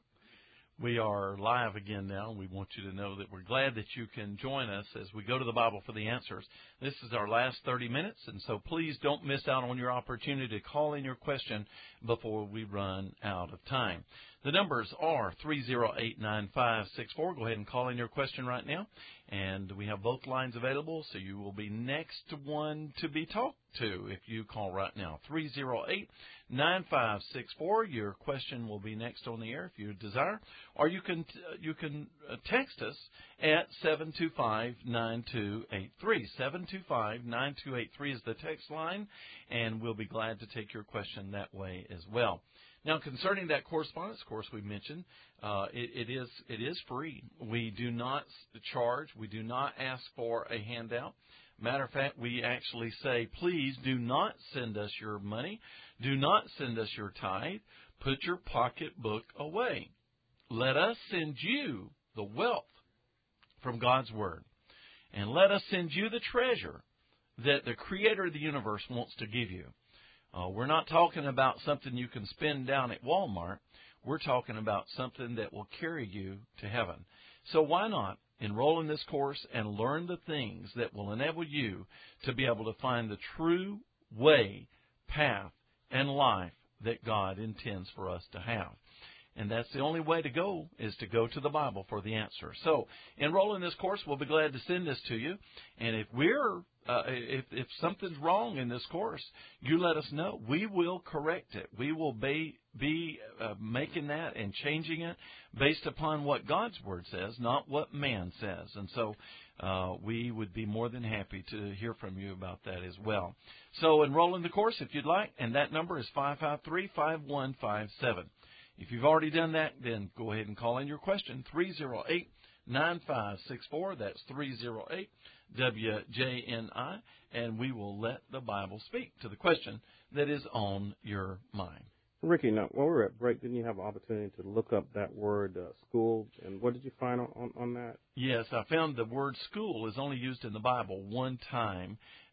We are live again now, and we want you to know that we're glad that you can join us as we go to the Bible for the answers. This is our last thirty minutes, and so please don't miss out on your opportunity to call in your question before we run out of time. The numbers are three oh eight, nine five six four. Go ahead and call in your question right now, and we have both lines available, so you will be next one to be talked to if you call right now. three oh eight, nine five six four. Your question will be next on the air if you desire, or you can uh, you can uh, text us at seven two five, nine two eight three. seven two five, nine two eight three is the text line, and we'll be glad to take your question that way as well. Now, concerning that correspondence, of course, we mentioned uh, it, it is it is free. We do not charge. We do not ask for a handout. Matter of fact, we actually say, please do not send us your money. Do not send us your tithe. Put your pocketbook away. Let us send you the wealth from God's Word. And let us send you the treasure that the Creator of the universe wants to give you. Uh, we're not talking about something you can spend down at Walmart. We're talking about something that will carry you to heaven. So why not enroll in this course and learn the things that will enable you to be able to find the true way, path, and life that God intends for us to have. And that's the only way to go, is to go to the Bible for the answer. So enroll in this course. We'll be glad to send this to you. And if we're uh, if, if something's wrong in this course, you let us know. We will correct it. We will be, be uh, making that and changing it based upon what God's Word says, not what man says. And so uh, we would be more than happy to hear from you about that as well. So enroll in the course if you'd like, and that number is five five three, five one five seven. If you've already done that, then go ahead and call in your question, three oh eight, nine five six four. That's three oh eight W J N I, and we will let the Bible speak to the question that is on your mind. Ricky, now, while we were at break, didn't you have an opportunity to look up that word uh, school, and what did you find on, on, on that? Yes, I found the word school is only used in the Bible one time,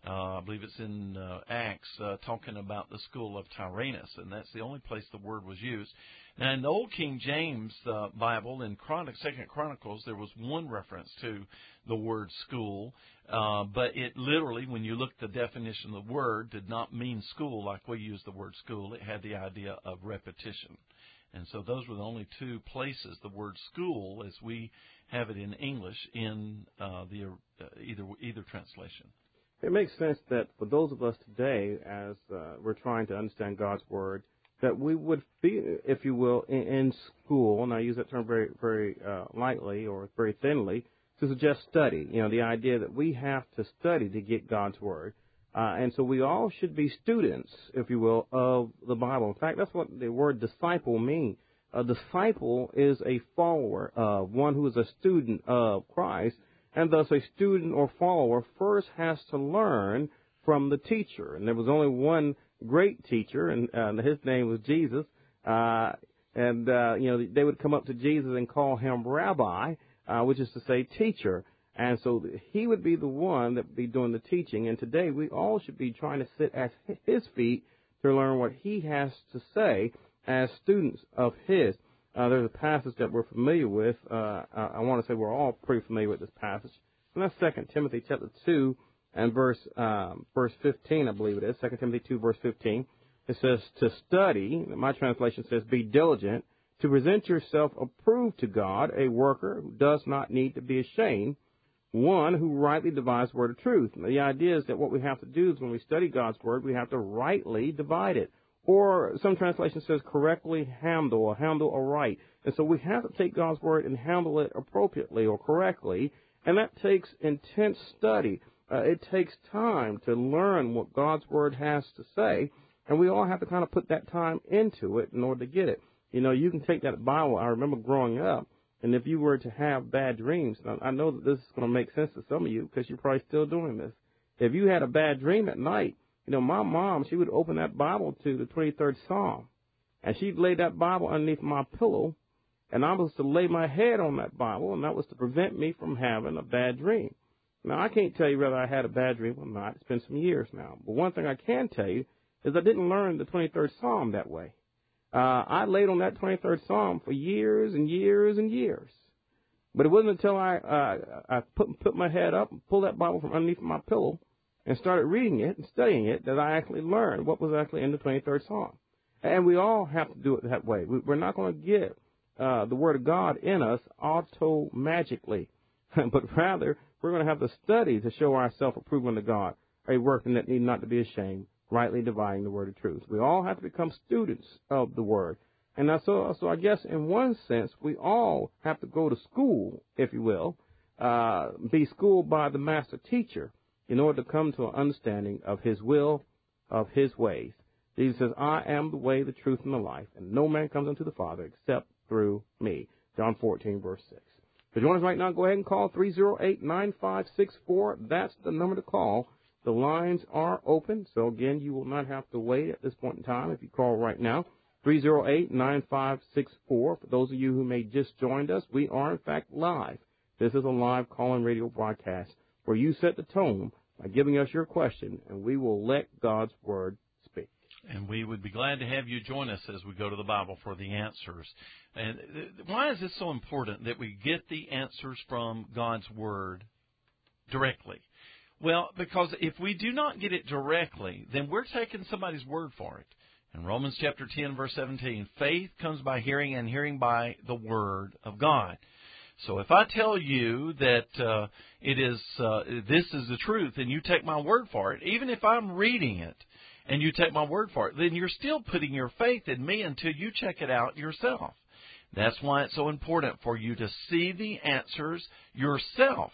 Uh, I believe it's in uh, Acts, uh, talking about the school of Tyrannus, and that's the only place the word was used. Now, in the Old King James uh, Bible, in Chronic, Second Chronicles, there was one reference to the word school, uh, but it literally, when you look at the definition of the word, did not mean school like we use the word school. It had the idea of repetition. And so those were the only two places the word school, as we have it in English, in uh, the uh, either either translation. It makes sense that for those of us today, as uh, we're trying to understand God's Word, that we would be, if you will, in, in school, and I use that term very, very uh, lightly or very thinly, to suggest study. You know, the idea that we have to study to get God's Word. Uh, and so we all should be students, if you will, of the Bible. In fact, that's what the word disciple means. A disciple is a follower of one who is a student of Christ. And thus a student or follower first has to learn from the teacher. And there was only one great teacher, and uh, his name was Jesus. Uh, and, uh, you know, they would come up to Jesus and call him rabbi, uh, which is to say teacher. And so he would be the one that would be doing the teaching. And today we all should be trying to sit at his feet to learn what he has to say as students of his. Uh, there's a passage that we're familiar with. Uh, I, I want to say we're all pretty familiar with this passage. And that's Second Timothy chapter two and verse um, verse fifteen, I believe it is. Second Timothy two, verse fifteen. It says, to study, my translation says, be diligent, to present yourself approved to God, a worker who does not need to be ashamed, one who rightly divides the word of truth. Now, the idea is that what we have to do is when we study God's word, we have to rightly divide it. Or some translation says correctly handle or handle aright. And so we have to take God's word and handle it appropriately or correctly. And that takes intense study. Uh, it takes time to learn what God's word has to say. And we all have to kind of put that time into it in order to get it. You know, you can take that Bible. I remember growing up. And if you were to have bad dreams, now I know that this is going to make sense to some of you because you're probably still doing this. If you had a bad dream at night, you know, my mom, she would open that Bible to the twenty-third Psalm, and she'd lay that Bible underneath my pillow, and I was to lay my head on that Bible, and that was to prevent me from having a bad dream. Now, I can't tell you whether I had a bad dream or not. It's been some years now. But one thing I can tell you is I didn't learn the twenty-third Psalm that way. Uh, I laid on that twenty-third Psalm for years and years and years. But it wasn't until I uh, I put put my head up and pulled that Bible from underneath my pillow and started reading it and studying it that I actually learned what was actually in the twenty-third Psalm. And we all have to do it that way. We, we're not going to get uh, the Word of God in us auto-magically, but rather we're going to have to study to show ourselves approved unto God, a workman that need not to be ashamed, rightly dividing the word of truth. We all have to become students of the Word. And so, so I guess in one sense, we all have to go to school, if you will, uh, be schooled by the master teacher in order to come to an understanding of his will, of his ways. Jesus says, I am the way, the truth, and the life, and no man comes unto the Father except through me. John fourteen, verse six. So join us right now. Go ahead and call three oh eight, nine five six four. That's the number to call. The lines are open, so again, you will not have to wait at this point in time if you call right now. three oh eight, nine five six four. For those of you who may just joined us, we are in fact live. This is a live call-in radio broadcast where you set the tone by giving us your question, and we will let God's Word speak. And we would be glad to have you join us as we go to the Bible for the answers. And why is this so important that we get the answers from God's Word directly? Well, because if we do not get it directly, then we're taking somebody's word for it. In Romans chapter ten, verse seventeen, faith comes by hearing, and hearing by the Word of God. So if I tell you that uh, it is uh, this is the truth, and you take my word for it, even if I'm reading it and you take my word for it, then you're still putting your faith in me until you check it out yourself. That's why it's so important for you to see the answers yourself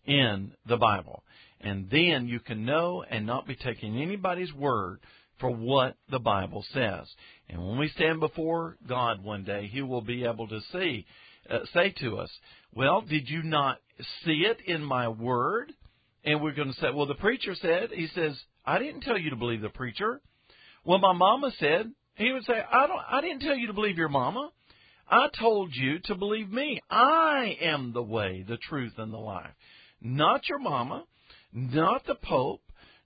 in the Bible. And then you can know and not be taking anybody's word for what the Bible says. And when we stand before God one day, He will be able to see, uh, say to us, well, did you not see it in my word? And we're going to say, well, the preacher said, he says, I didn't tell you to believe the preacher. Well, my mama said, he would say, I don't, I didn't tell you to believe your mama. I told you to believe me. I am the way, the truth, and the life. Not your mama, not the Pope,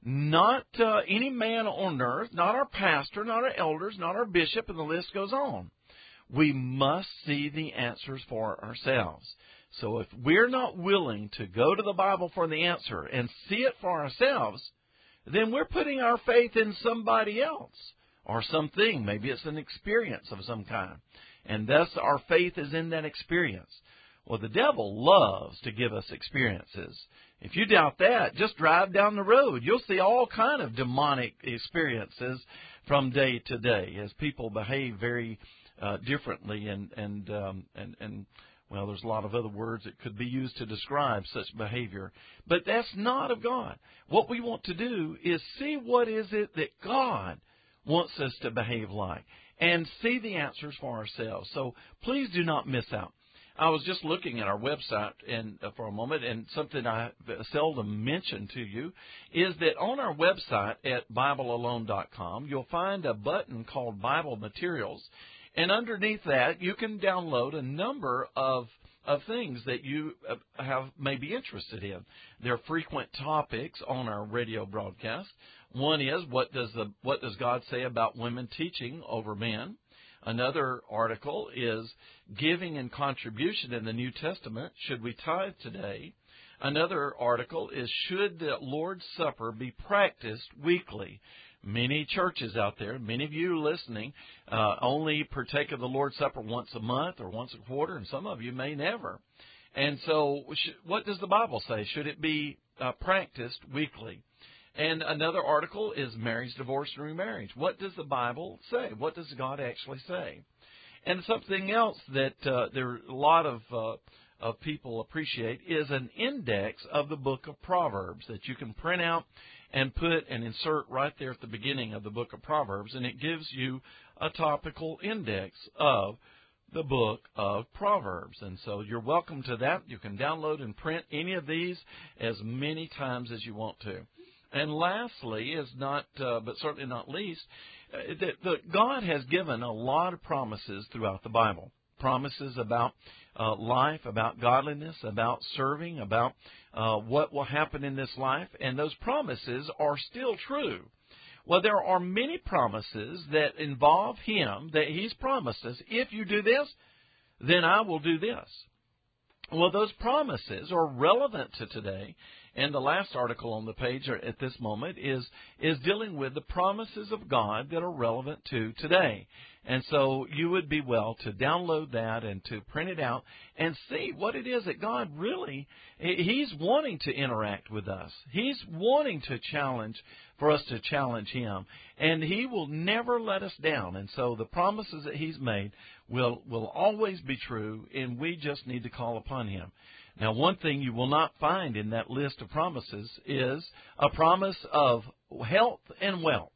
not uh, any man on earth, not our pastor, not our elders, not our bishop, and the list goes on. We must see the answers for ourselves. So if we're not willing to go to the Bible for the answer and see it for ourselves, then we're putting our faith in somebody else or something. Maybe it's an experience of some kind. And thus our faith is in that experience. Well, the devil loves to give us experiences. If you doubt that, just drive down the road. You'll see all kind of demonic experiences from day to day as people behave very uh, differently. And, and, um, and, and, well, there's a lot of other words that could be used to describe such behavior. But that's not of God. What we want to do is see what is it that God wants us to behave like and see the answers for ourselves. So please do not miss out. I was just looking at our website and uh, for a moment, and something I seldom mention to you is that on our website at Bible Alone dot com, you'll find a button called Bible Materials, and underneath that you can download a number of of things that you have may be interested in. There are frequent topics on our radio broadcast. One is what does the what does God say about women teaching over men? Another article is giving and contribution in the New Testament. Should we tithe today? Another article is should the Lord's Supper be practiced weekly? Many churches out there, many of you listening, uh, only partake of the Lord's Supper once a month or once a quarter, and some of you may never. And so what does the Bible say? Should it be uh, practiced weekly? And another article is marriage, divorce, and remarriage. What does the Bible say? What does God actually say? And something else that uh, there are a lot of uh, of people appreciate is an index of the book of Proverbs that you can print out and put and insert right there at the beginning of the book of Proverbs, and it gives you a topical index of the book of Proverbs. And so you're welcome to that. You can download and print any of these as many times as you want to. And lastly, is not, uh, but certainly not least, uh, that, that God has given a lot of promises throughout the Bible. Promises about uh, life, about godliness, about serving, about uh, what will happen in this life. And those promises are still true. Well, there are many promises that involve Him, that He's promised us. If you do this, then I will do this. Well, those promises are relevant to today. And the last article on the page at this moment is is dealing with the promises of God that are relevant to today. And so you would be well to download that and to print it out and see what it is that God really, He's wanting to interact with us. He's wanting to challenge, for us to challenge Him. And He will never let us down. And so the promises that He's made will, will always be true, and we just need to call upon Him. Now, one thing you will not find in that list of promises is a promise of health and wealth.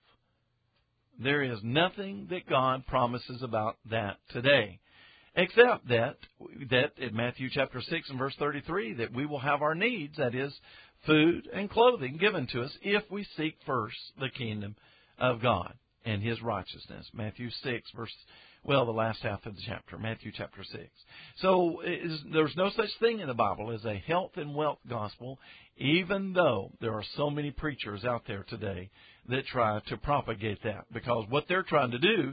There is nothing that God promises about that today, except that that in Matthew chapter six and verse thirty-three, that we will have our needs, that is, food and clothing, given to us if we seek first the kingdom of God and His righteousness. Matthew six, verse Well, the last half of the chapter, Matthew chapter six. So is, there's no such thing in the Bible as a health and wealth gospel, even though there are so many preachers out there today that try to propagate that. Because what they're trying to do,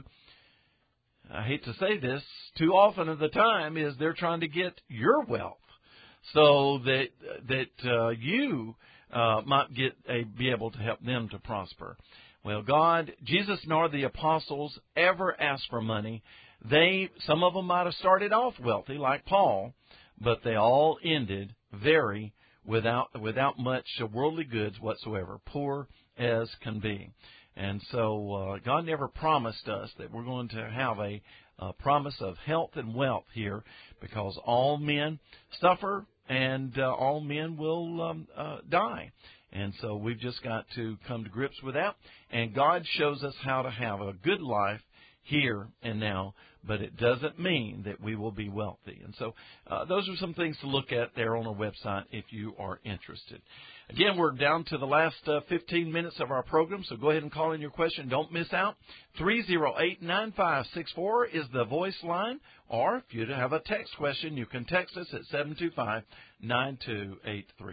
I hate to say this, too often of the time, is they're trying to get your wealth so that that uh, you uh, might get a, be able to help them to prosper. Well, God, Jesus nor the apostles ever asked for money. They, some of them might have started off wealthy, like Paul, but they all ended very without without much worldly goods whatsoever, poor as can be. And so uh, God never promised us that we're going to have a, a promise of health and wealth here, because all men suffer and uh, all men will um, uh, die. And so we've just got to come to grips with that. And God shows us how to have a good life here and now, but it doesn't mean that we will be wealthy. And so uh, those are some things to look at there on our website if you are interested. Again, we're down to the last uh, fifteen minutes of our program, so go ahead and call in your question. Don't miss out. three oh eight, nine five six four is the voice line, or if you have a text question, you can text us at seven two five, nine two eight three.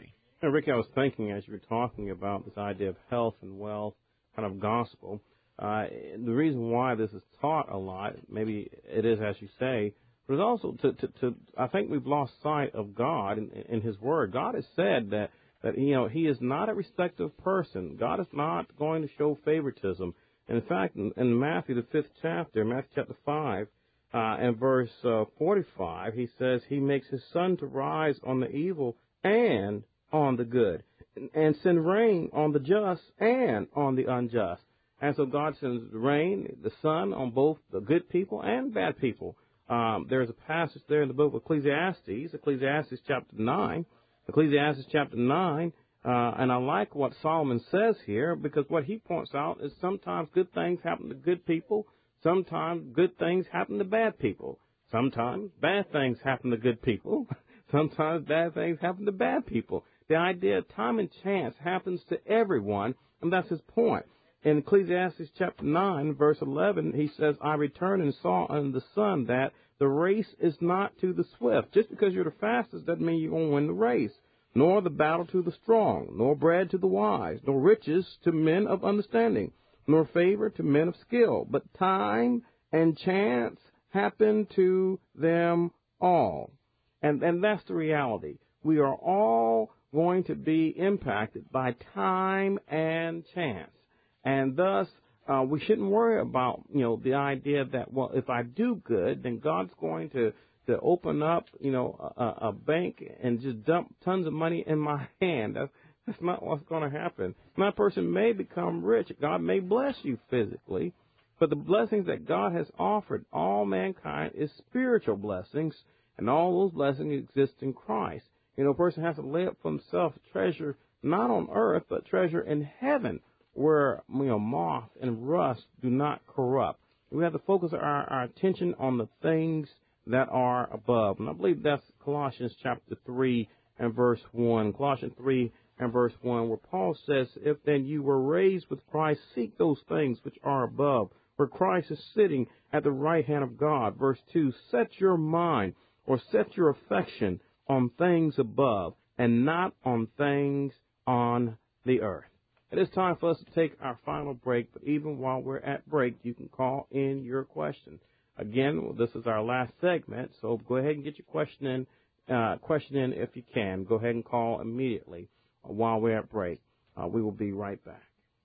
And Ricky, I was thinking as you were talking about this idea of health and wealth, kind of gospel, uh, the reason why this is taught a lot, maybe it is as you say, but it's also to, to, to I think we've lost sight of God in, in His Word. God has said that, that, you know, He is not a respective person. God is not going to show favoritism. And in fact, in, in Matthew, the fifth chapter, Matthew chapter five, uh, and verse uh, forty-five, He says He makes His sun to rise on the evil and on the good, and send rain on the just and on the unjust. And so God sends rain, the sun, on both the good people and bad people. Um, there's a passage there in the book of Ecclesiastes, Ecclesiastes chapter nine, Ecclesiastes chapter nine, uh, and I like what Solomon says here, because what he points out is sometimes good things happen to good people, sometimes good things happen to bad people, sometimes bad things happen to good people, sometimes bad things happen to bad people. The idea of time and chance happens to everyone, and that's his point. In Ecclesiastes chapter nine, verse eleven, he says, I returned and saw under the sun that the race is not to the swift. Just because you're the fastest doesn't mean you're going to win the race, nor the battle to the strong, nor bread to the wise, nor riches to men of understanding, nor favor to men of skill. But time and chance happen to them all. And, and that's the reality. We are all going to be impacted by time and chance. And thus, uh, we shouldn't worry about, you know, the idea that, well, if I do good, then God's going to, to open up, you know, a, a bank and just dump tons of money in my hand. That's, that's not what's going to happen. That person may become rich. God may bless you physically, but the blessings that God has offered all mankind is spiritual blessings, and all those blessings exist in Christ. You know, a person has to lay up for himself treasure not on earth, but treasure in heaven, where, you know, moth and rust do not corrupt. We have to focus our, our attention on the things that are above. And I believe that's Colossians chapter three and verse one. Colossians three and verse one, where Paul says, if then you were raised with Christ, seek those things which are above, where Christ is sitting at the right hand of God. Verse two, set your mind or set your affection on things above and not on things on the earth. It is time for us to take our final break, but even while we're at break, you can call in your question. Again, this is our last segment, so go ahead and get your question in, uh, question in if you can. Go ahead and call immediately while we're at break. Uh, we will be right back.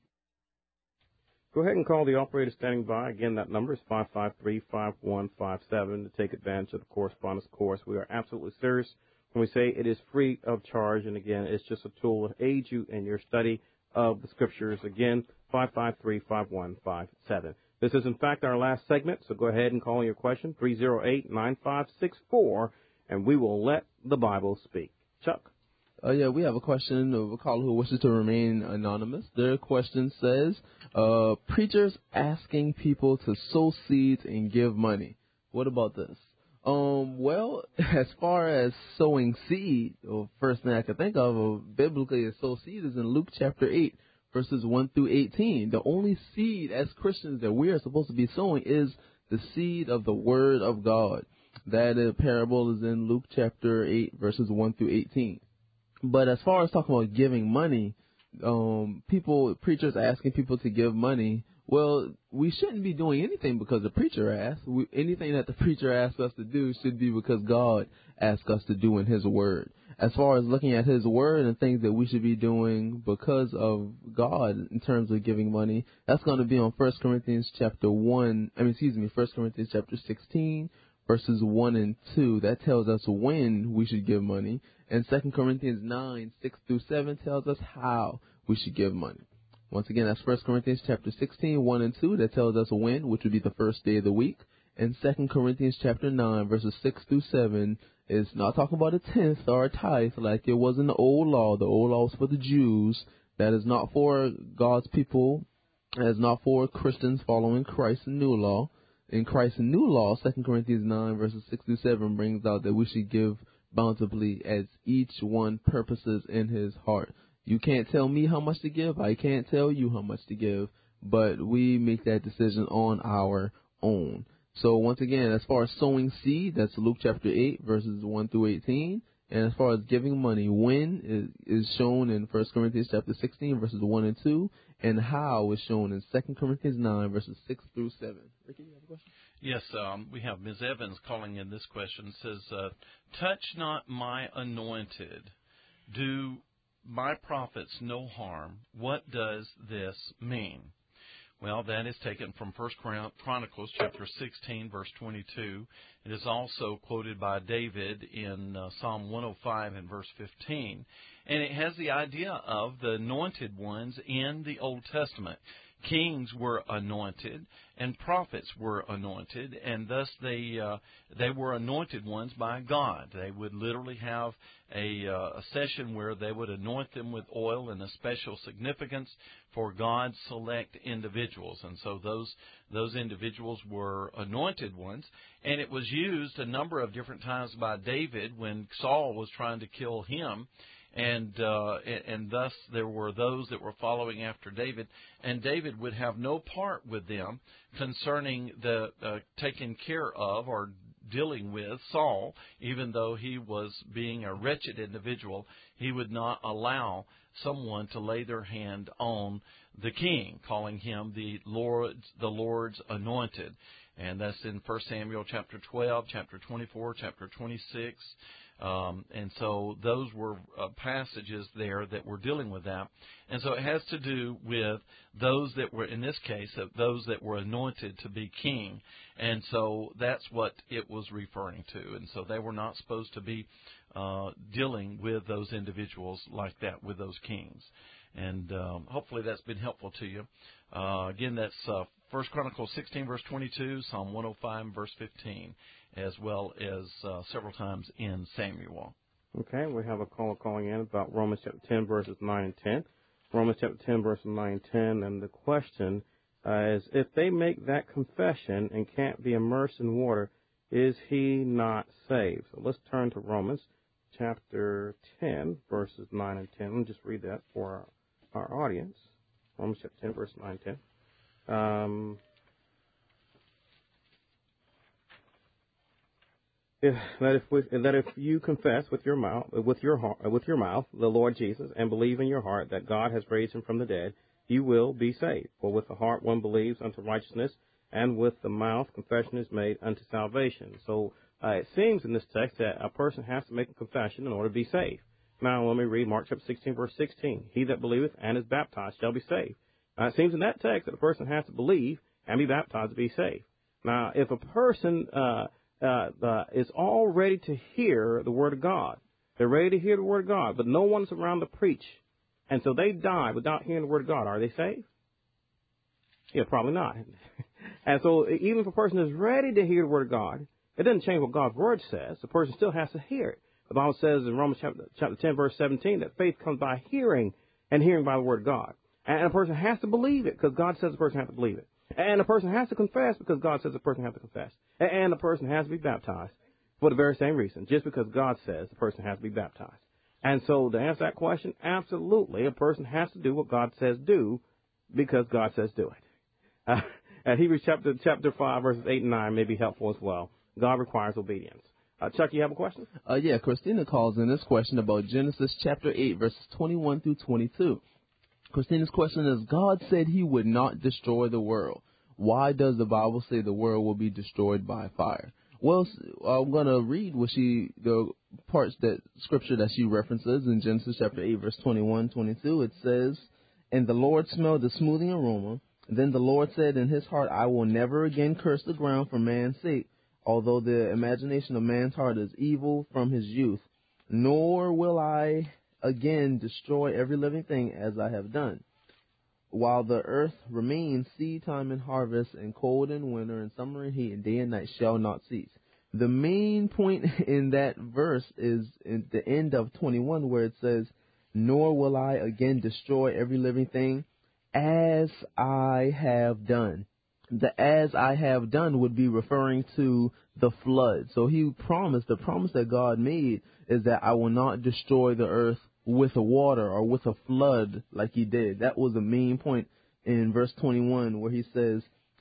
Go ahead and call the operator standing by. Again, that number is five five three, five one five seven to take advantage of the correspondence course. We are absolutely serious when we say it is free of charge, and again, it's just a tool to aid you in your study of the Scriptures. Again, five five three, five one five seven. This is, in fact, our last segment, so go ahead and call your question, three oh eight, nine five six four, and we will let the Bible speak. Chuck? Uh, yeah, we have a question of a caller who wishes to remain anonymous. Their question says, uh, preachers asking people to sow seeds and give money. What about this? Um, well, as far as sowing seed, the first thing I can think of, of biblically is sow seed is in Luke chapter eight, verses one through eighteen. The only seed as Christians that we are supposed to be sowing is the seed of the Word of God. That uh, parable is in Luke chapter eight, verses one through eighteen. But as far as talking about giving money, um, people, preachers asking people to give money, well, we shouldn't be doing anything because the preacher asks. We, anything that the preacher asks us to do should be because God asks us to do in His Word. As far as looking at His Word and things that we should be doing because of God in terms of giving money, that's going to be on First Corinthians chapter one, I mean, excuse me, First Corinthians chapter sixteen, verses one and two. That tells us when we should give money. And Second Corinthians nine, six through seven tells us how we should give money. Once again, that's First Corinthians chapter sixteen, one and two. That tells us when, which would be the first day of the week. And Second Corinthians chapter nine, verses six through seven is not talking about a tenth or a tithe like it was in the old law. The old law was for the Jews. That is not for God's people. That is not for Christians following Christ's new law. In Christ's new law, Second Corinthians nine, verses six through seven brings out that we should give bountifully as each one purposes in his heart. You can't tell me how much to give. I can't tell you how much to give, but we make that decision on our own. So once again, as far as sowing seed, that's Luke chapter eight, verses one through eighteen. And as far as giving money, when is, is shown in First Corinthians chapter sixteen, verses one and two, and how is shown in Second Corinthians nine, verses six through seven. Ricky, you have a question? Yes, um, we have Miz Evans calling in this question. It says, uh, touch not my anointed. Do my prophets no harm. What does this mean? Well, that is taken from First Chronicles chapter sixteen, verse twenty-two. It is also quoted by David in uh, Psalm one oh five and verse fifteen. And it has the idea of the anointed ones in the Old Testament. Kings were anointed and prophets were anointed, and thus they uh, they were anointed ones by God. They would literally have a, uh, a session where they would anoint them with oil in a special significance for God's select individuals. And so those those individuals were anointed ones, and it was used a number of different times by David when Saul was trying to kill him. And, uh, and thus there were those that were following after David, and David would have no part with them concerning the uh, taking care of or dealing with Saul. Even though he was being a wretched individual, he would not allow someone to lay their hand on the king, calling him the Lord's, the Lord's anointed. And that's in First Samuel chapter twelve, chapter twenty-four, chapter twenty-six. Um, and so those were uh, passages there that were dealing with that. And so it has to do with those that were, in this case, uh, those that were anointed to be king. And so that's what it was referring to. And so they were not supposed to be uh, dealing with those individuals like that, with those kings. And um, hopefully that's been helpful to you. Uh, again, that's uh, First Chronicles sixteen, verse twenty-two, Psalm one oh five, verse fifteen, as well as uh, several times in Samuel. Okay, we have a caller calling in about Romans chapter ten, verses nine and ten. Romans chapter ten, verses nine and ten, and the question uh, is, if they make that confession and can't be immersed in water, is he not saved? So let's turn to Romans chapter ten, verses nine and ten. Let me just read that for our, our audience. Romans chapter ten, verses nine and ten. Um, if, that if we, that if you confess with your mouth, with your heart, with your mouth, the Lord Jesus, and believe in your heart that God has raised him from the dead, you will be saved. For with the heart one believes unto righteousness, and with the mouth confession is made unto salvation. So uh, it seems in this text that a person has to make a confession in order to be saved. Now let me read Mark chapter sixteen, verse sixteen. He that believeth and is baptized shall be saved. Now, it seems in that text that a person has to believe and be baptized to be saved. Now, if a person uh, uh, uh, is all ready to hear the Word of God, they're ready to hear the Word of God, but no one's around to preach, and so they die without hearing the Word of God, are they saved? Yeah, probably not. And so even if a person is ready to hear the Word of God, it doesn't change what God's Word says. The person still has to hear it. The Bible says in Romans chapter, chapter ten, verse seventeen, that faith comes by hearing, and hearing by the Word of God. And a person has to believe it because God says the person has to believe it. And a person has to confess because God says the person has to confess. And a person has to be baptized for the very same reason, just because God says the person has to be baptized. And so to answer that question, absolutely, a person has to do what God says do because God says do it. Uh, and Hebrews chapter chapter five, verses eight and nine may be helpful as well. God requires obedience. Uh, Chuck, you have a question? Uh, yeah, Christina calls in this question about Genesis chapter eight, verses twenty-one through twenty-two. Christina's question is, God said he would not destroy the world. Why does the Bible say the world will be destroyed by fire? Well, I'm going to read what she, the parts that scripture that she references in Genesis chapter eight, verse twenty-one, twenty-two. It says, and the Lord smelled the smoothing aroma. Then the Lord said in his heart, I will never again curse the ground for man's sake, although the imagination of man's heart is evil from his youth. Nor will I again destroy every living thing as I have done. While the earth remains, seed time and harvest, and cold and winter, and summer and heat, and day and night shall not cease. The main point in that verse is in the end of twenty-one, where it says, nor will I again destroy every living thing as I have done. The as I have done would be referring to the flood. So he promised, the promise that God made is that I will not destroy the earth with a water or with a flood like he did. That was the main point in verse twenty-one, where he says,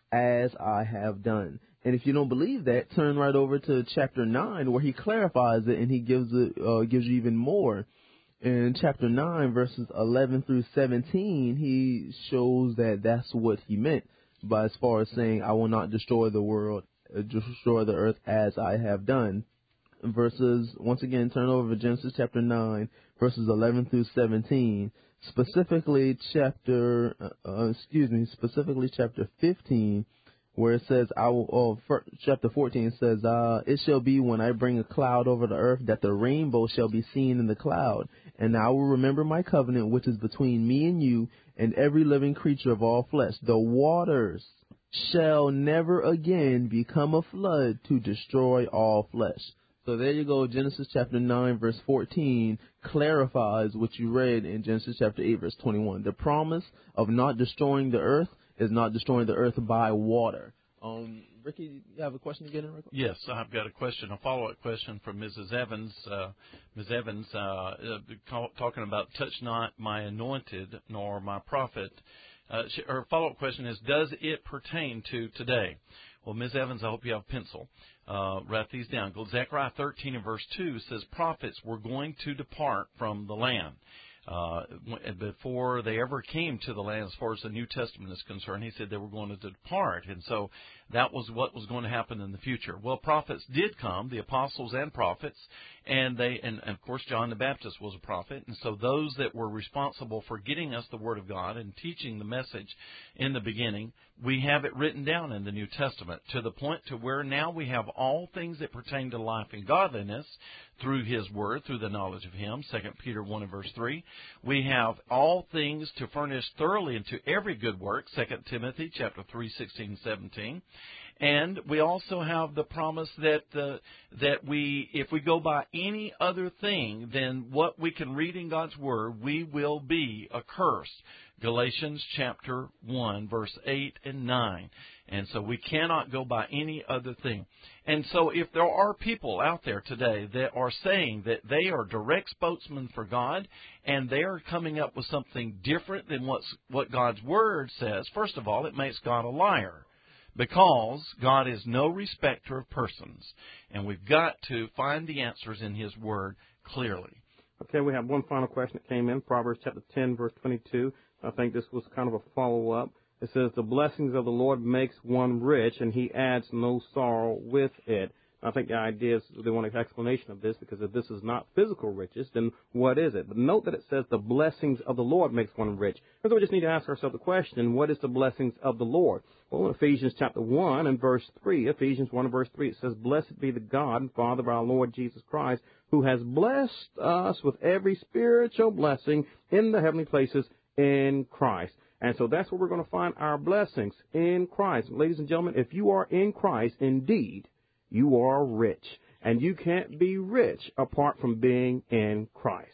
as I have done. And if you don't believe that, turn right over to chapter nine, where he clarifies it and he gives it uh, gives you even more. In chapter nine, verses eleven through seventeen, he shows that that's what he meant by as far as saying, I will not destroy the world, uh, destroy the earth as I have done. Verses, once again, turn over to Genesis chapter nine, verses eleven through seventeen, specifically chapter, uh, uh, excuse me, specifically chapter fifteen, where it says, I will, oh, for, chapter fourteen says, uh, it shall be when I bring a cloud over the earth that the rainbow shall be seen in the cloud. And I will remember my covenant, which is between me and you and every living creature of all flesh. The waters shall never again become a flood to destroy all flesh. So there you go. Genesis chapter nine, verse fourteen clarifies what you read in Genesis chapter eight, verse twenty-one. The promise of not destroying the earth is not destroying the earth by water. Um, Ricky, you have a question to get in? Yes, I've got a question, a follow-up question from Missus Evans. Uh, Miz Evans, uh, uh, call, talking about touch not my anointed nor my prophet. Uh, she, her follow-up question is, does it pertain to today? Well, Miz Evans, I hope you have a pencil. Uh, write these down. Zechariah thirteen and verse two says prophets were going to depart from the land. Uh, before they ever came to the land, as far as the New Testament is concerned, he said they were going to depart. And so that was what was going to happen in the future. Well, prophets did come, the apostles and prophets, and they, and, and of course John the Baptist was a prophet. And so those that were responsible for getting us the Word of God and teaching the message in the beginning, we have it written down in the New Testament to the point to where now we have all things that pertain to life and godliness through His Word, through the knowledge of Him, Second Peter one and verse three. We have all things to furnish thoroughly into every good work, Second Timothy chapter three, sixteen and seventeen. And we also have the promise that uh, that we, if we go by any other thing than what we can read in God's Word, we will be accursed. Galatians chapter one, verse eight and nine. And so we cannot go by any other thing. And so if there are people out there today that are saying that they are direct spokesmen for God and they are coming up with something different than what's, what God's Word says, first of all, it makes God a liar. Because God is no respecter of persons. And we've got to find the answers in His Word clearly. Okay, we have one final question that came in, Proverbs chapter ten, verse twenty-two. I think this was kind of a follow-up. It says, the blessings of the Lord makes one rich, and He adds no sorrow with it. I think the idea is they want an explanation of this, because if this is not physical riches, then what is it? But note that it says the blessings of the Lord makes one rich. So we just need to ask ourselves the question, what is the blessings of the Lord? Well, in Ephesians chapter one and verse three, Ephesians one and verse three, it says, blessed be the God and Father of our Lord Jesus Christ, who has blessed us with every spiritual blessing in the heavenly places in Christ. And so that's where we're going to find our blessings, in Christ. Ladies and gentlemen, if you are in Christ, indeed, you are rich. And you can't be rich apart from being in Christ.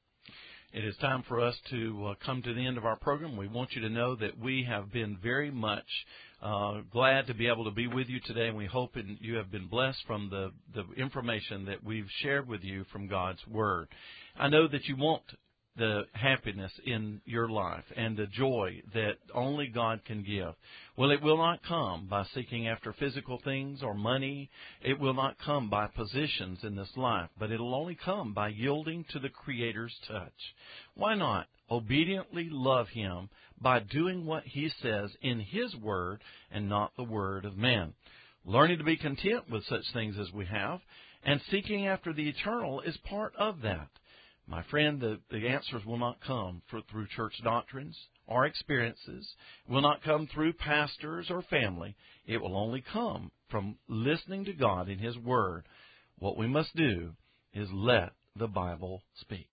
It is time for us to uh, come to the end of our program. We want you to know that we have been very much uh, glad to be able to be with you today, and we hope and you have been blessed from the, the information that we've shared with you from God's Word. I know that you want the happiness in your life and the joy that only God can give. Well, it will not come by seeking after physical things or money. It will not come by positions in this life, but it'll only come by yielding to the Creator's touch. Why not obediently love Him by doing what He says in His Word and not the word of man? Learning to be content with such things as we have and seeking after the eternal is part of that. My friend, the, the answers will not come for, through church doctrines or experiences. It will not come through pastors or family. It will only come from listening to God in His Word. What we must do is let the Bible speak.